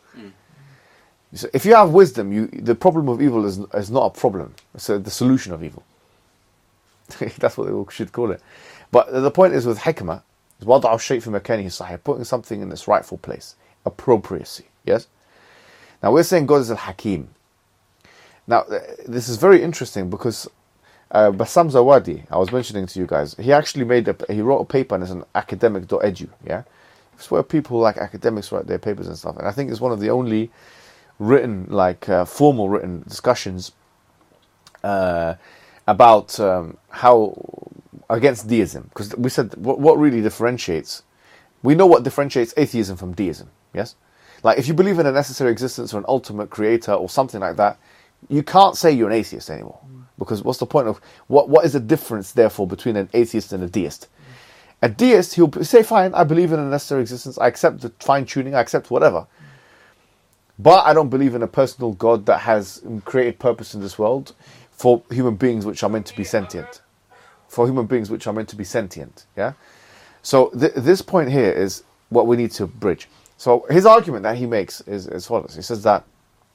So if you have wisdom, you the problem of evil is is not a problem. It's a, the solution of evil. That's what they should call it. But the point is with hikmah, is وضع الشيء في مكانه الصحيح, putting something in its rightful place, appropriacy. Yes. Now we're saying God is al-Hakim. Now uh, this is very interesting because uh, Bassam Zawadi, I was mentioning to you guys, he actually made a he wrote a paper and it's an academic dot edu. Yeah, it's where people like academics write their papers and stuff. And I think it's one of the only written, like uh, formal written discussions uh, about um, how against deism, because we said what, what really differentiates. We know what differentiates atheism from deism. Yes, like if you believe in a necessary existence or an ultimate creator or something like that, you can't say you're an atheist anymore. Mm. Because what's the point of what? What is the difference therefore between an atheist and a deist? Mm. A deist, he'll say, "Fine, I believe in a necessary existence. I accept the fine tuning. I accept whatever." But I don't believe in a personal God that has created purpose in this world for human beings which are meant to be sentient. For human beings which are meant to be sentient. Yeah. So th- this point here is what we need to bridge. So his argument that he makes is as follows. He says that,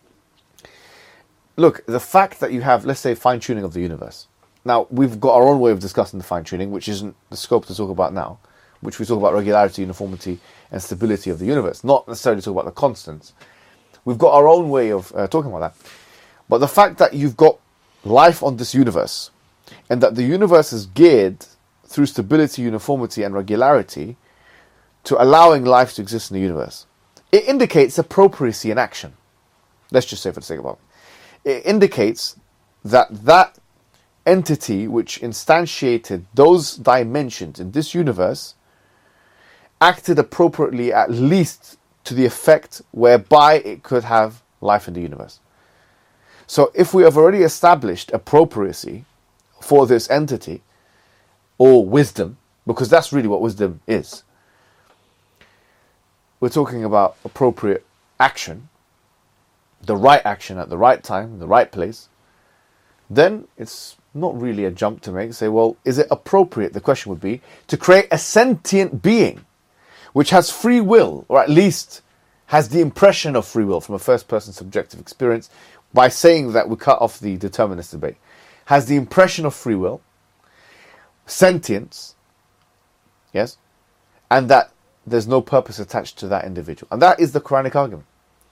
look, the fact that you have, let's say, fine tuning of the universe. Now we've got our own way of discussing the fine tuning, which isn't the scope to talk about now. Which we talk about regularity, uniformity, and stability of the universe, not necessarily talk about the constants. We've got our own way of uh, talking about that. But the fact that you've got life on this universe, and that the universe is geared through stability, uniformity, and regularity to allowing life to exist in the universe, it indicates appropriacy in action. Let's just say for the sake of it. It indicates that that entity which instantiated those dimensions in this universe acted appropriately, at least to the effect whereby it could have life in the universe. So if we have already established appropriacy for this entity, or wisdom, because that's really what wisdom is, we're talking about appropriate action, the right action at the right time, the right place, then it's not really a jump to make. Say, well, is it appropriate, the question would be, to create a sentient being which has free will, or at least has the impression of free will from a first-person subjective experience, by saying that we cut off the determinist debate, has the impression of free will, sentience, yes, and that there's no purpose attached to that individual. And that is the Quranic argument.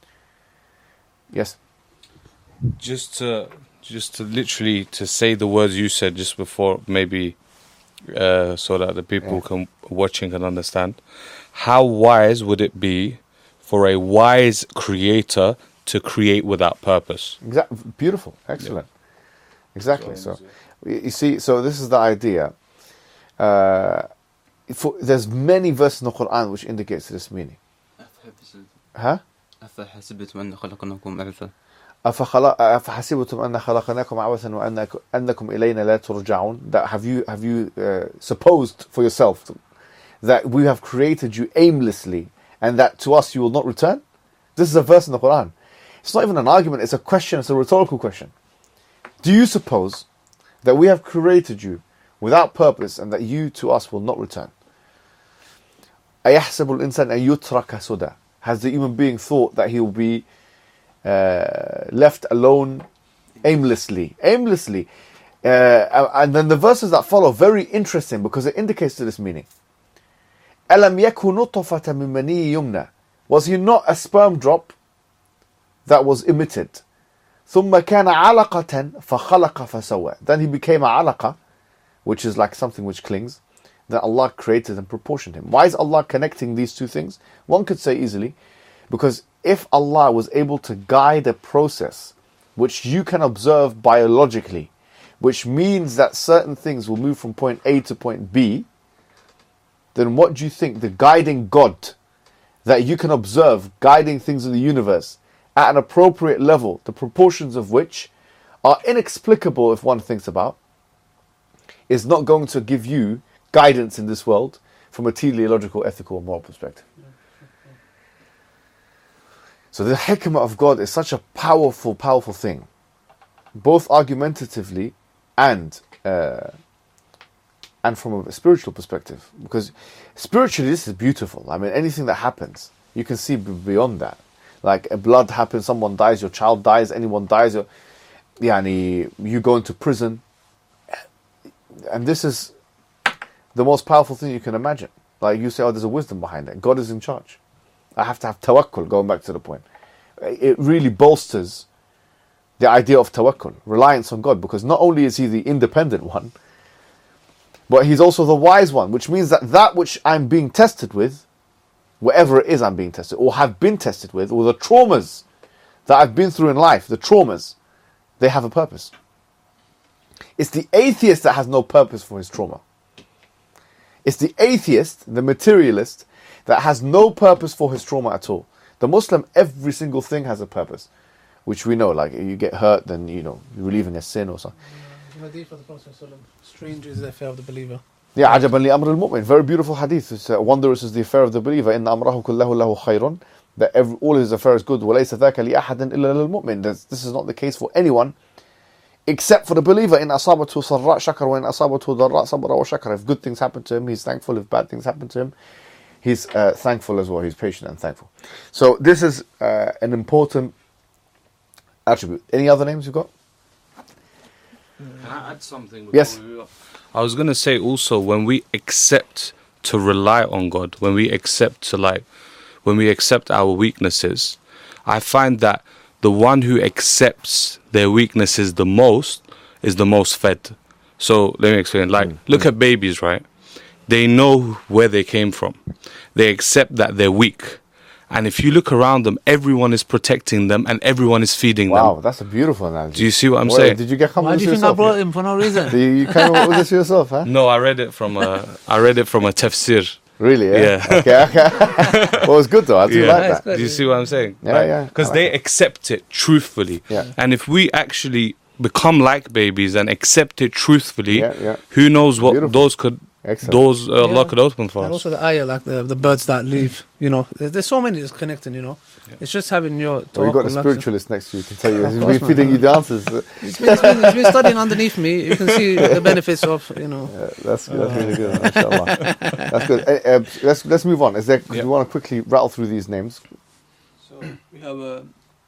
Yes? Just to, just to literally to say the words you said just before, maybe uh, so that the people Yeah. can watching can understand. How wise would it be for a wise creator to create without purpose? Exactly. Beautiful. Excellent. Exactly. So, you see, so this is the idea. Uh, for, there's many verses in the Quran which indicates this meaning. Huh? أفحسبتم أن خلقناكم عبثا أفخلا- أفحسبتم أن خلقناكم عبثا وأنكم أنكم إلينا لا ترجعون. That have you have you uh, supposed for yourself that we have created you aimlessly and that to us you will not return? This is a verse in the Quran. It's not even an argument, it's a question, it's a rhetorical question. Do you suppose that we have created you without purpose and that you to us will not return? أَيَحْسَبُ الْإِنسَانَ أَن يُتْرَكَ سُدًى. Has the human being thought that he will be uh, left alone aimlessly? Aimlessly. Uh, and then the verses that follow, very interesting because it indicates to this meaning. أَلَمْ يَكُ نُطْفَةً مِّن مَنِيٍّ يُمْنَى. Was he not a sperm drop that was emitted? ثُمَّ كَانَ عَلَقَةً فَخَلَقَ فَسَوَّى. Then he became a alaqa, which is like something which clings, that Allah created and proportioned him. Why is Allah connecting these two things? One could say easily, because if Allah was able to guide a process which you can observe biologically, which means that certain things will move from point A to point B, then what do you think the guiding God that you can observe guiding things in the universe at an appropriate level, the proportions of which are inexplicable if one thinks about, is not going to give you guidance in this world from a teleological, ethical, and moral perspective. So the hikmah of God is such a powerful, powerful thing, both argumentatively and uh, and from a spiritual perspective. Because spiritually, this is beautiful. I mean, anything that happens, you can see beyond that. Like a blood happens, someone dies, your child dies, anyone dies, you're, yani, you go into prison. And this is the most powerful thing you can imagine. Like you say, oh, there's a wisdom behind it. God is in charge. I have to have tawakkul, going back to the point. It really bolsters the idea of tawakkul, reliance on God, because not only is he the independent one, but he's also the wise one, which means that that which I'm being tested with, whatever it is I'm being tested, or have been tested with, or the traumas that I've been through in life, the traumas, they have a purpose. It's the atheist that has no purpose for his trauma. It's the atheist, the materialist, that has no purpose for his trauma at all. The Muslim, every single thing has a purpose, which we know, like you get hurt, then you know, you're relieving a sin or something. The hadith of the Prophet ﷺ, strange is the affair of the believer. Yeah, عَجَبًا لِأَمْرِ الْمُؤْمِنِ. Very beautiful hadith. It's uh, wondrous is the affair of the believer. إِنَّ أَمْرَهُ كُلَّهُ لَهُ خَيْرٌ. That every, all his affairs good. وَلَيْسَ ذَاكَ لِأَحَدٍ إِلَّا لِلْمُؤْمِنِ. This, this is not the case for anyone except for the believer. إِنْ أَصَابَتْهُ سَرَّاء شَكَرَ وَإِنْ أَصَابَتْهُ ضَرَّاء صَبَرَ وَشَكَرَ. If good things happen to him, he's thankful. If bad things happen to him, he's uh, thankful as well. He's patient and thankful. So this is uh, an important attribute. Any other names you've got? Can I add something? Yes. I was going to say also, when we accept to rely on God, when we accept to like, when we accept our weaknesses, I find that the one who accepts their weaknesses the most is the most fed. So let me explain. Like, mm. look mm. at babies, right? They know where they came from. They accept that they're weak. And if you look around them, everyone is protecting them and everyone is feeding wow, them. Wow, that's a beautiful analogy. Do you see what I'm Wait, saying? Did you get Why do you think yourself? I brought him for no reason? you, you came up with this yourself, huh? No, I read it from a, I read it from a tafsir. Really? Yeah. Yeah. Okay, okay. Well, it's good though. I do Yeah. like Nice, that. good. Do you see what I'm saying? Yeah, Like, yeah. Because I like they it. accept it truthfully. Yeah. And if we actually become like babies and accept it truthfully, Yeah, yeah. who knows what Beautiful. doors could Excellent. doors uh, Allah Yeah. could open for And us. also the ayah, like the, the birds that leave, you know, there's, there's so many that's connecting, you know. Yeah. It's just having your... Well, you've got the tawakkul, like- spiritualist next to you to tell you. Of He's course, been feeding man. you the answers. He's been, he's been, he's been studying underneath me. You can see the benefits of, you know. Yeah, that's good. That's really good. Mashallah. That's good. Uh, uh, let's let's move on. Is there? Yeah. We want to quickly rattle through these names. So we have a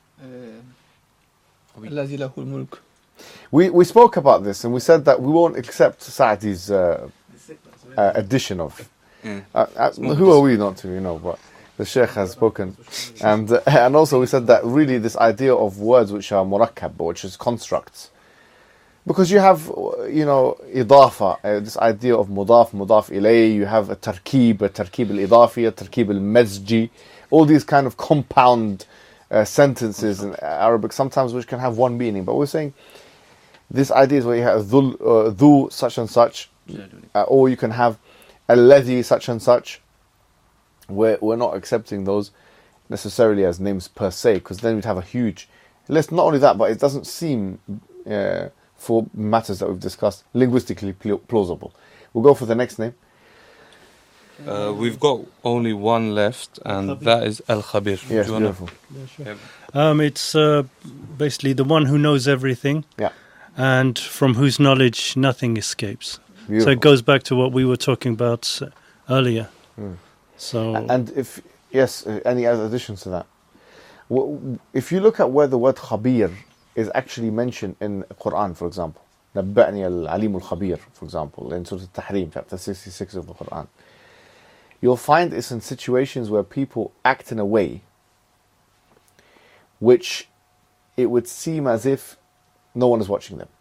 الذي له الملك. We we spoke about this and we said that we won't accept Saadi's uh, uh, addition of. Yeah. Uh, uh, who are we not to, you know? But the Sheikh has spoken, and uh, and also we said that really this idea of words which are murakkab, which is constructs, because you have uh, you know idafa, uh, this idea of mudaf, mudaf ilay. You have a tarkib, a tarkib al-idafi, a tarkib al-mazji, all these kind of compound uh, sentences in Arabic, sometimes which can have one meaning. But we're saying this idea is where you have dhul, uh, dhu such and such, uh, or you can have alladhi such and such. We're, we're not accepting those necessarily as names per se, because then we'd have a huge list. Not only that, but it doesn't seem, uh, for matters that we've discussed, linguistically pl- plausible. We'll go for the next name. Uh, we've got only one left, and that is Al Khabir. Yes, Do you wanna- beautiful. Yeah, sure. Um, it's uh, basically the one who knows everything, Yeah. and from whose knowledge nothing escapes. Beautiful. So it goes back to what we were talking about uh, earlier. Mm. So And if yes, uh, any other additions to that? W- If you look at where the word khabir is actually mentioned in the Quran, for example, نبأني العليم الخبير, for example, in Surah Al-Tahrim, chapter sixty-six of the Quran, you'll find it's in situations where people act in a way which it would seem as if no one is watching them.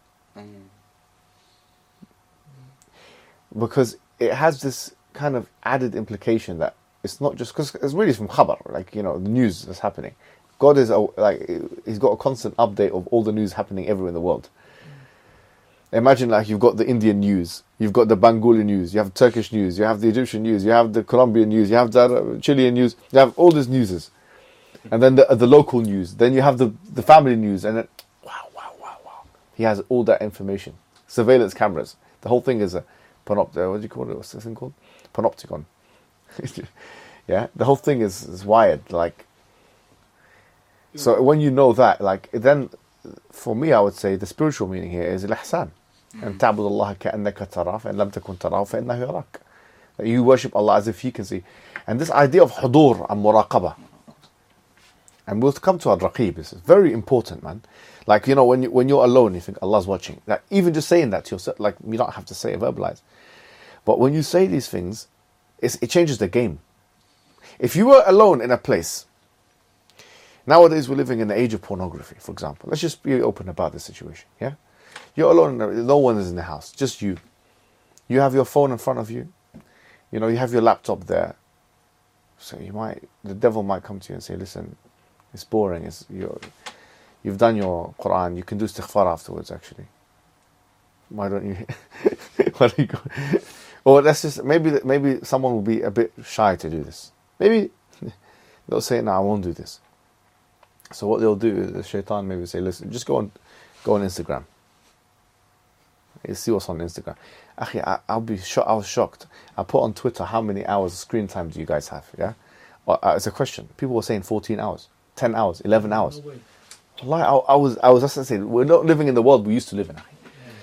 Because it has this kind of added implication that it's not just because it's really from khabar, like, you know, the news that's happening. God is a, like, he's got a constant update of all the news happening everywhere in the world. Imagine like you've got the Indian news, you've got the Bengali news, you have Turkish news, you have the Egyptian news, you have the Colombian news, you have the Chilean news, you have all these newses, and then the the local news, then you have the the family news, and then wow, wow, wow, wow, he has all that information. Surveillance cameras, the whole thing is a panop. What do you call it? What's this thing called? Panopticon. Yeah, the whole thing is, is wired like. So when you know that, like, then for me, I would say the spiritual meaning here is al-ihsan. And ta'bud Allah ka'annaka taraf, and lam takun taraf, fa'innahu yarak. That you worship Allah as if He can see. And this idea of hudur and muraqabah, and we'll come to al-raqib, this is very important, man. Like, you know, when, you, when you're alone, you think Allah's watching. Like, even just saying that to yourself, like, you don't have to say it, verbalize. But when you say these things, it's, it changes the game. If you were alone in a place, nowadays we're living in the age of pornography, for example. Let's just be open about this situation, yeah? You're alone, no one is in the house, just you. You have your phone in front of you. You know, you have your laptop there. So you might, the devil might come to you and say, listen, it's boring. It's, you're, you've done your Quran. You can do istighfar afterwards, actually. Why don't you? Why don't you go? Or that's just, maybe, maybe someone will be a bit shy to do this. Maybe they'll say, no, I won't do this. So what they'll do, the shaitan maybe say, listen, just go on, go on Instagram. You see what's on Instagram. Akhi, I, I'll be sho- I was shocked. I put on Twitter, how many hours of screen time do you guys have? Yeah, well, uh, it's a question. People were saying fourteen hours, ten hours, eleven hours. No I, I was, I was just saying, we're not living in the world we used to live in. Akhi. Yeah.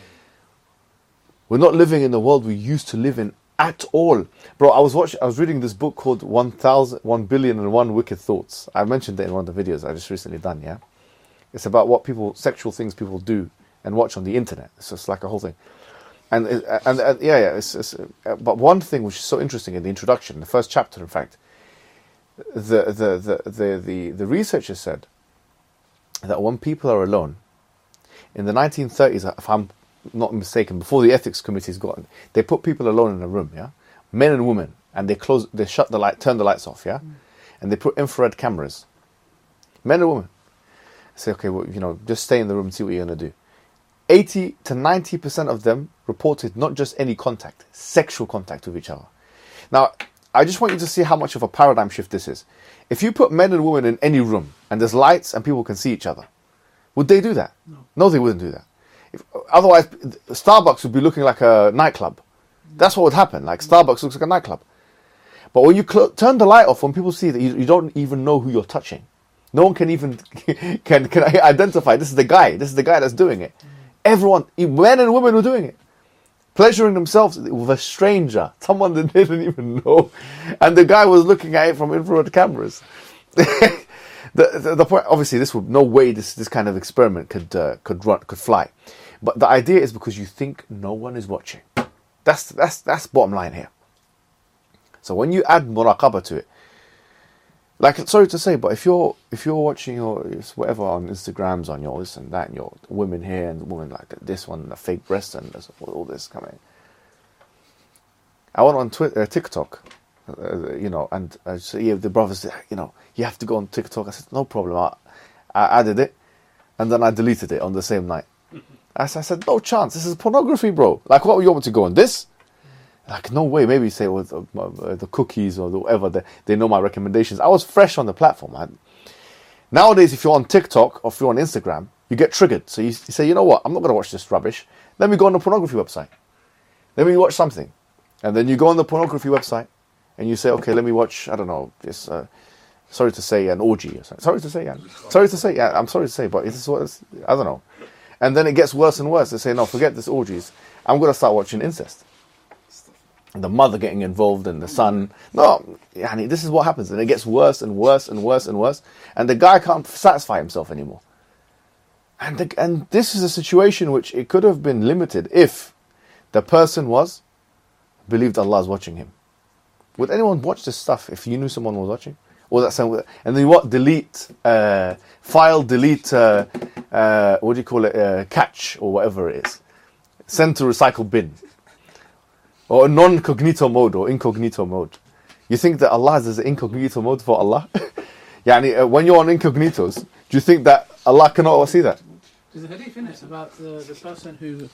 We're not living in the world we used to live in at all, bro. I was watching, I was reading this book called One Thousand, One Billion and One Wicked Thoughts. I mentioned it in one of the videos I just recently done. Yeah, it's about what people, sexual things people do and watch on the internet. It's just like a whole thing, and and, and, and yeah, yeah. It's, it's, uh, but one thing which is so interesting in the introduction, the first chapter, in fact, the the the the the, the researchers said that when people are alone, in the nineteen thirties, if I'm not mistaken, before the ethics committees got, they put people alone in a room, yeah, men and women, and they close, they shut the light, turn the lights off, yeah, mm. and they put infrared cameras, men and women. Say, okay, well, you know, just stay in the room and see what you're gonna do. eighty to ninety percent of them reported not just any contact, sexual contact with each other. Now, I just want you to see how much of a paradigm shift this is. If you put men and women in any room and there's lights and people can see each other, would they do that? No, no they wouldn't do that. If, otherwise, Starbucks would be looking like a nightclub. That's what would happen. Like, Starbucks looks like a nightclub. But when you cl- turn the light off, when people see that, you, you don't even know who you're touching. No one can even can can identify, this is the guy, this is the guy that's doing it. Everyone, men and women were doing it. Pleasuring themselves with a stranger, someone they didn't even know. And the guy was looking at it from infrared cameras. the, the, the point, obviously, this would, no way this, this kind of experiment could uh, could run, could fly. But the idea is because you think no one is watching. That's that's that's bottom line here. So when you add muraqabah to it, like, sorry to say, but if you're if you're watching your whatever on Instagrams, on your this and that, and your women here and women like this one, a fake breast and all this coming. I went on Twitter, uh, TikTok, uh, you know, and uh, so, yeah, the brothers said, you know, you have to go on TikTok. I said, no problem. I, I added it, and then I deleted it on the same night. I said, no chance. This is pornography, bro. Like, what, you want me to go on this? Like, no way. Maybe say with well, uh, the cookies or the whatever, they, they know my recommendations. I was fresh on the platform. I, nowadays, if you're on TikTok or if you're on Instagram, you get triggered. So you, you say, you know what? I'm not going to watch this rubbish. Let me go on the pornography website. Let me watch something. And then you go on the pornography website and you say, okay, let me watch, I don't know, this, uh, sorry to say, an orgy. Or something. Sorry to say, yeah. Sorry to say, yeah, I'm sorry to say, but it's what it's, I don't know. And then it gets worse and worse. They say, no, forget this orgies. I'm going to start watching incest. the mother getting involved and the son. No, yani, this is what happens, and it gets worse and worse and worse and worse, and the guy can't satisfy himself anymore. And the, and this is a situation which it could have been limited if the person was believed Allah is watching him. Would anyone watch this stuff if you knew someone was watching? Or that someone, and then what? Delete, uh, file, delete, uh, uh, what do you call it? Uh, catch or whatever it is. Send to recycle bin. Or a non-cognito mode or incognito mode. You think that Allah has an incognito mode for Allah? Yani, uh, when you're on incognitos, do you think that Allah cannot see that? There's a hadith in it about the, the person who,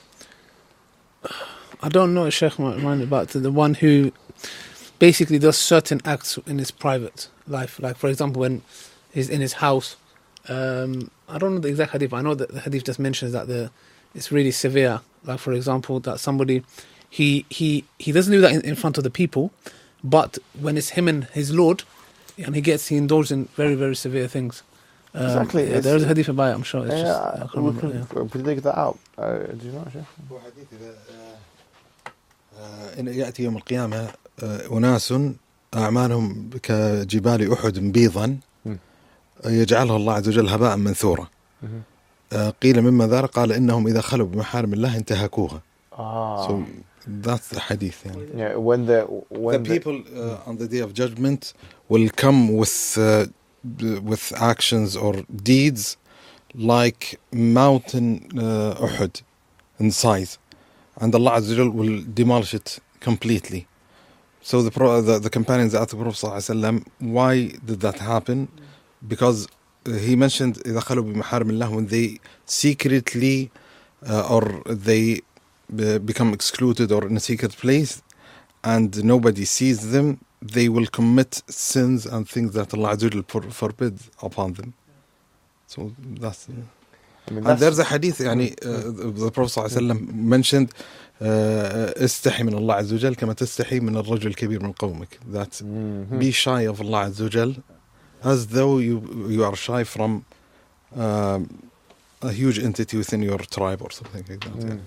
I don't know, Sheikh might remind me about the one who basically does certain acts in his private life. Like, for example, when he's in his house, um, I don't know the exact hadith, but I know that the hadith just mentions that the it's really severe. Like, for example, that somebody, he he, he doesn't do that in, in front of the people, but when it's him and his Lord, and he gets, he indulges in very, very severe things. Um, Exactly. Yeah, there is a hadith about it, I'm sure. It's Yeah, just, I can't we remember, can, yeah. we can dig that out. Uh, do you know, Sheikh? هو حديث إذا آه، إن يأتي يوم القيامة آه، أناس أعمالهم كجبال أحد بيضا مم. يجعله الله عز وجل هباء منثورا. Mhm. آه، قيل مما ذلك قال إنهم إذا خلوا بمحارم الله انتهكوها. Ah. So that's the hadith. يعني. Yeah, when the when The people uh, on the day of judgment will come with uh, with actions or deeds like mountain uh, Uhud in size, and Allah Azza wa Jal will demolish it completely. So the, pro- the the companions asked the Prophet Sallallahu Alaihi Wasallam, why did that happen? Because uh, he mentioned إذا خلوا بمحارم الله, when they secretly uh, or they uh, become excluded or in a secret place and nobody sees them, they will commit sins and things that Allah Azza wa Jal for- forbid upon them. So that's. I mean, And that's- there's a hadith, يعني, uh, the Prophet صلى الله عليه وسلم mentioned uh, استحي من الله عز وجل كما تستحي من الرجل الكبير من قومك. That Mhm. be shy of Allah عز وجل as though you you are shy from um, a huge entity within your tribe or something like that. Mm.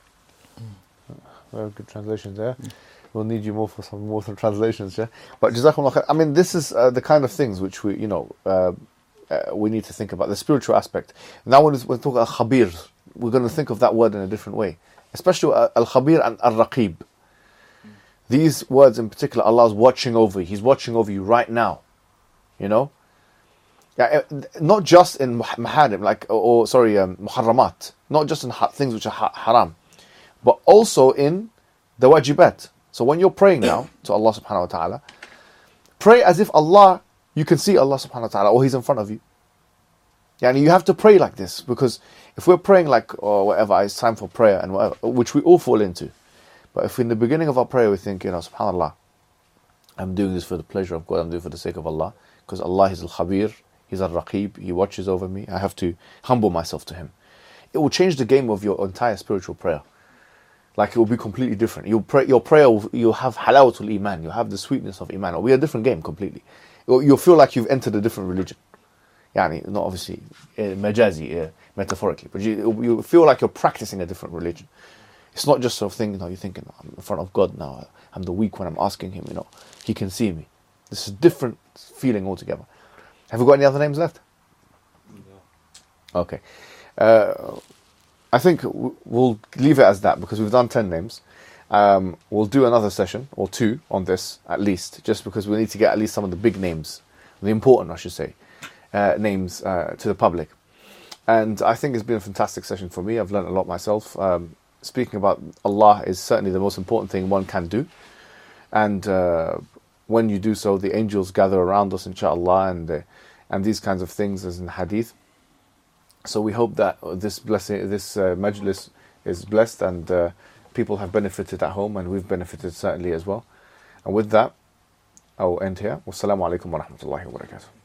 Very good translations there. We'll need you more for some more some translations, yeah. But Jazakumullah khair. I mean, this is uh, the kind of things which we, you know, uh, uh, we need to think about, the spiritual aspect. Now, when we talk al khabir, we're going to think of that word in a different way, especially uh, al khabir and al raqib. These words in particular, Allah is watching over you. He's watching over you right now. You know, yeah, uh, not just in muh- maharim, like or, or sorry, um, muharramat, not just in ha- things which are ha- haram, but also in the wajibat. So when you're praying now to Allah subhanahu wa ta'ala, pray as if Allah, you can see Allah subhanahu wa ta'ala, or He's in front of you. Yeah, and you have to pray like this, because if we're praying like, or whatever, it's time for prayer and whatever, which we all fall into. But if in the beginning of our prayer we think, you know, subhanAllah, I'm doing this for the pleasure of God, I'm doing it for the sake of Allah, because Allah is al-Khabir, He's al-Raqib, He watches over me, I have to humble myself to Him. It will change the game of your entire spiritual prayer. Like, it will be completely different. You'll pray, your prayer, will, you'll have halawatul iman, you'll have the sweetness of iman. It'll be a different game completely. You'll, you'll feel like you've entered a different religion. Yani, not obviously uh, majazi, uh, metaphorically, but you, you feel like you're practicing a different religion. It's not just sort of thing, you know, you're thinking, I'm in front of God now, I'm the weak when I'm asking Him, you know, He can see me. This is a different feeling altogether. Have we got any other names left? No. Okay. Uh, I think we'll leave it as that, because we've done ten names. Um, we'll do another session, or two, on this, at least, just because we need to get at least some of the big names, the important, I should say, uh, names uh, to the public. And I think it's been a fantastic session for me. I've learned a lot myself. Um, speaking about Allah is certainly the most important thing one can do. And uh, when you do so, the angels gather around us, inshallah, and, uh, and these kinds of things, as in hadith. So we hope that this blessing, this uh, majlis is blessed, and uh, people have benefited at home, and we've benefited certainly as well. And with that, I'll end here. Wassalamu alaikum wa rahmatullahi wa barakatuh.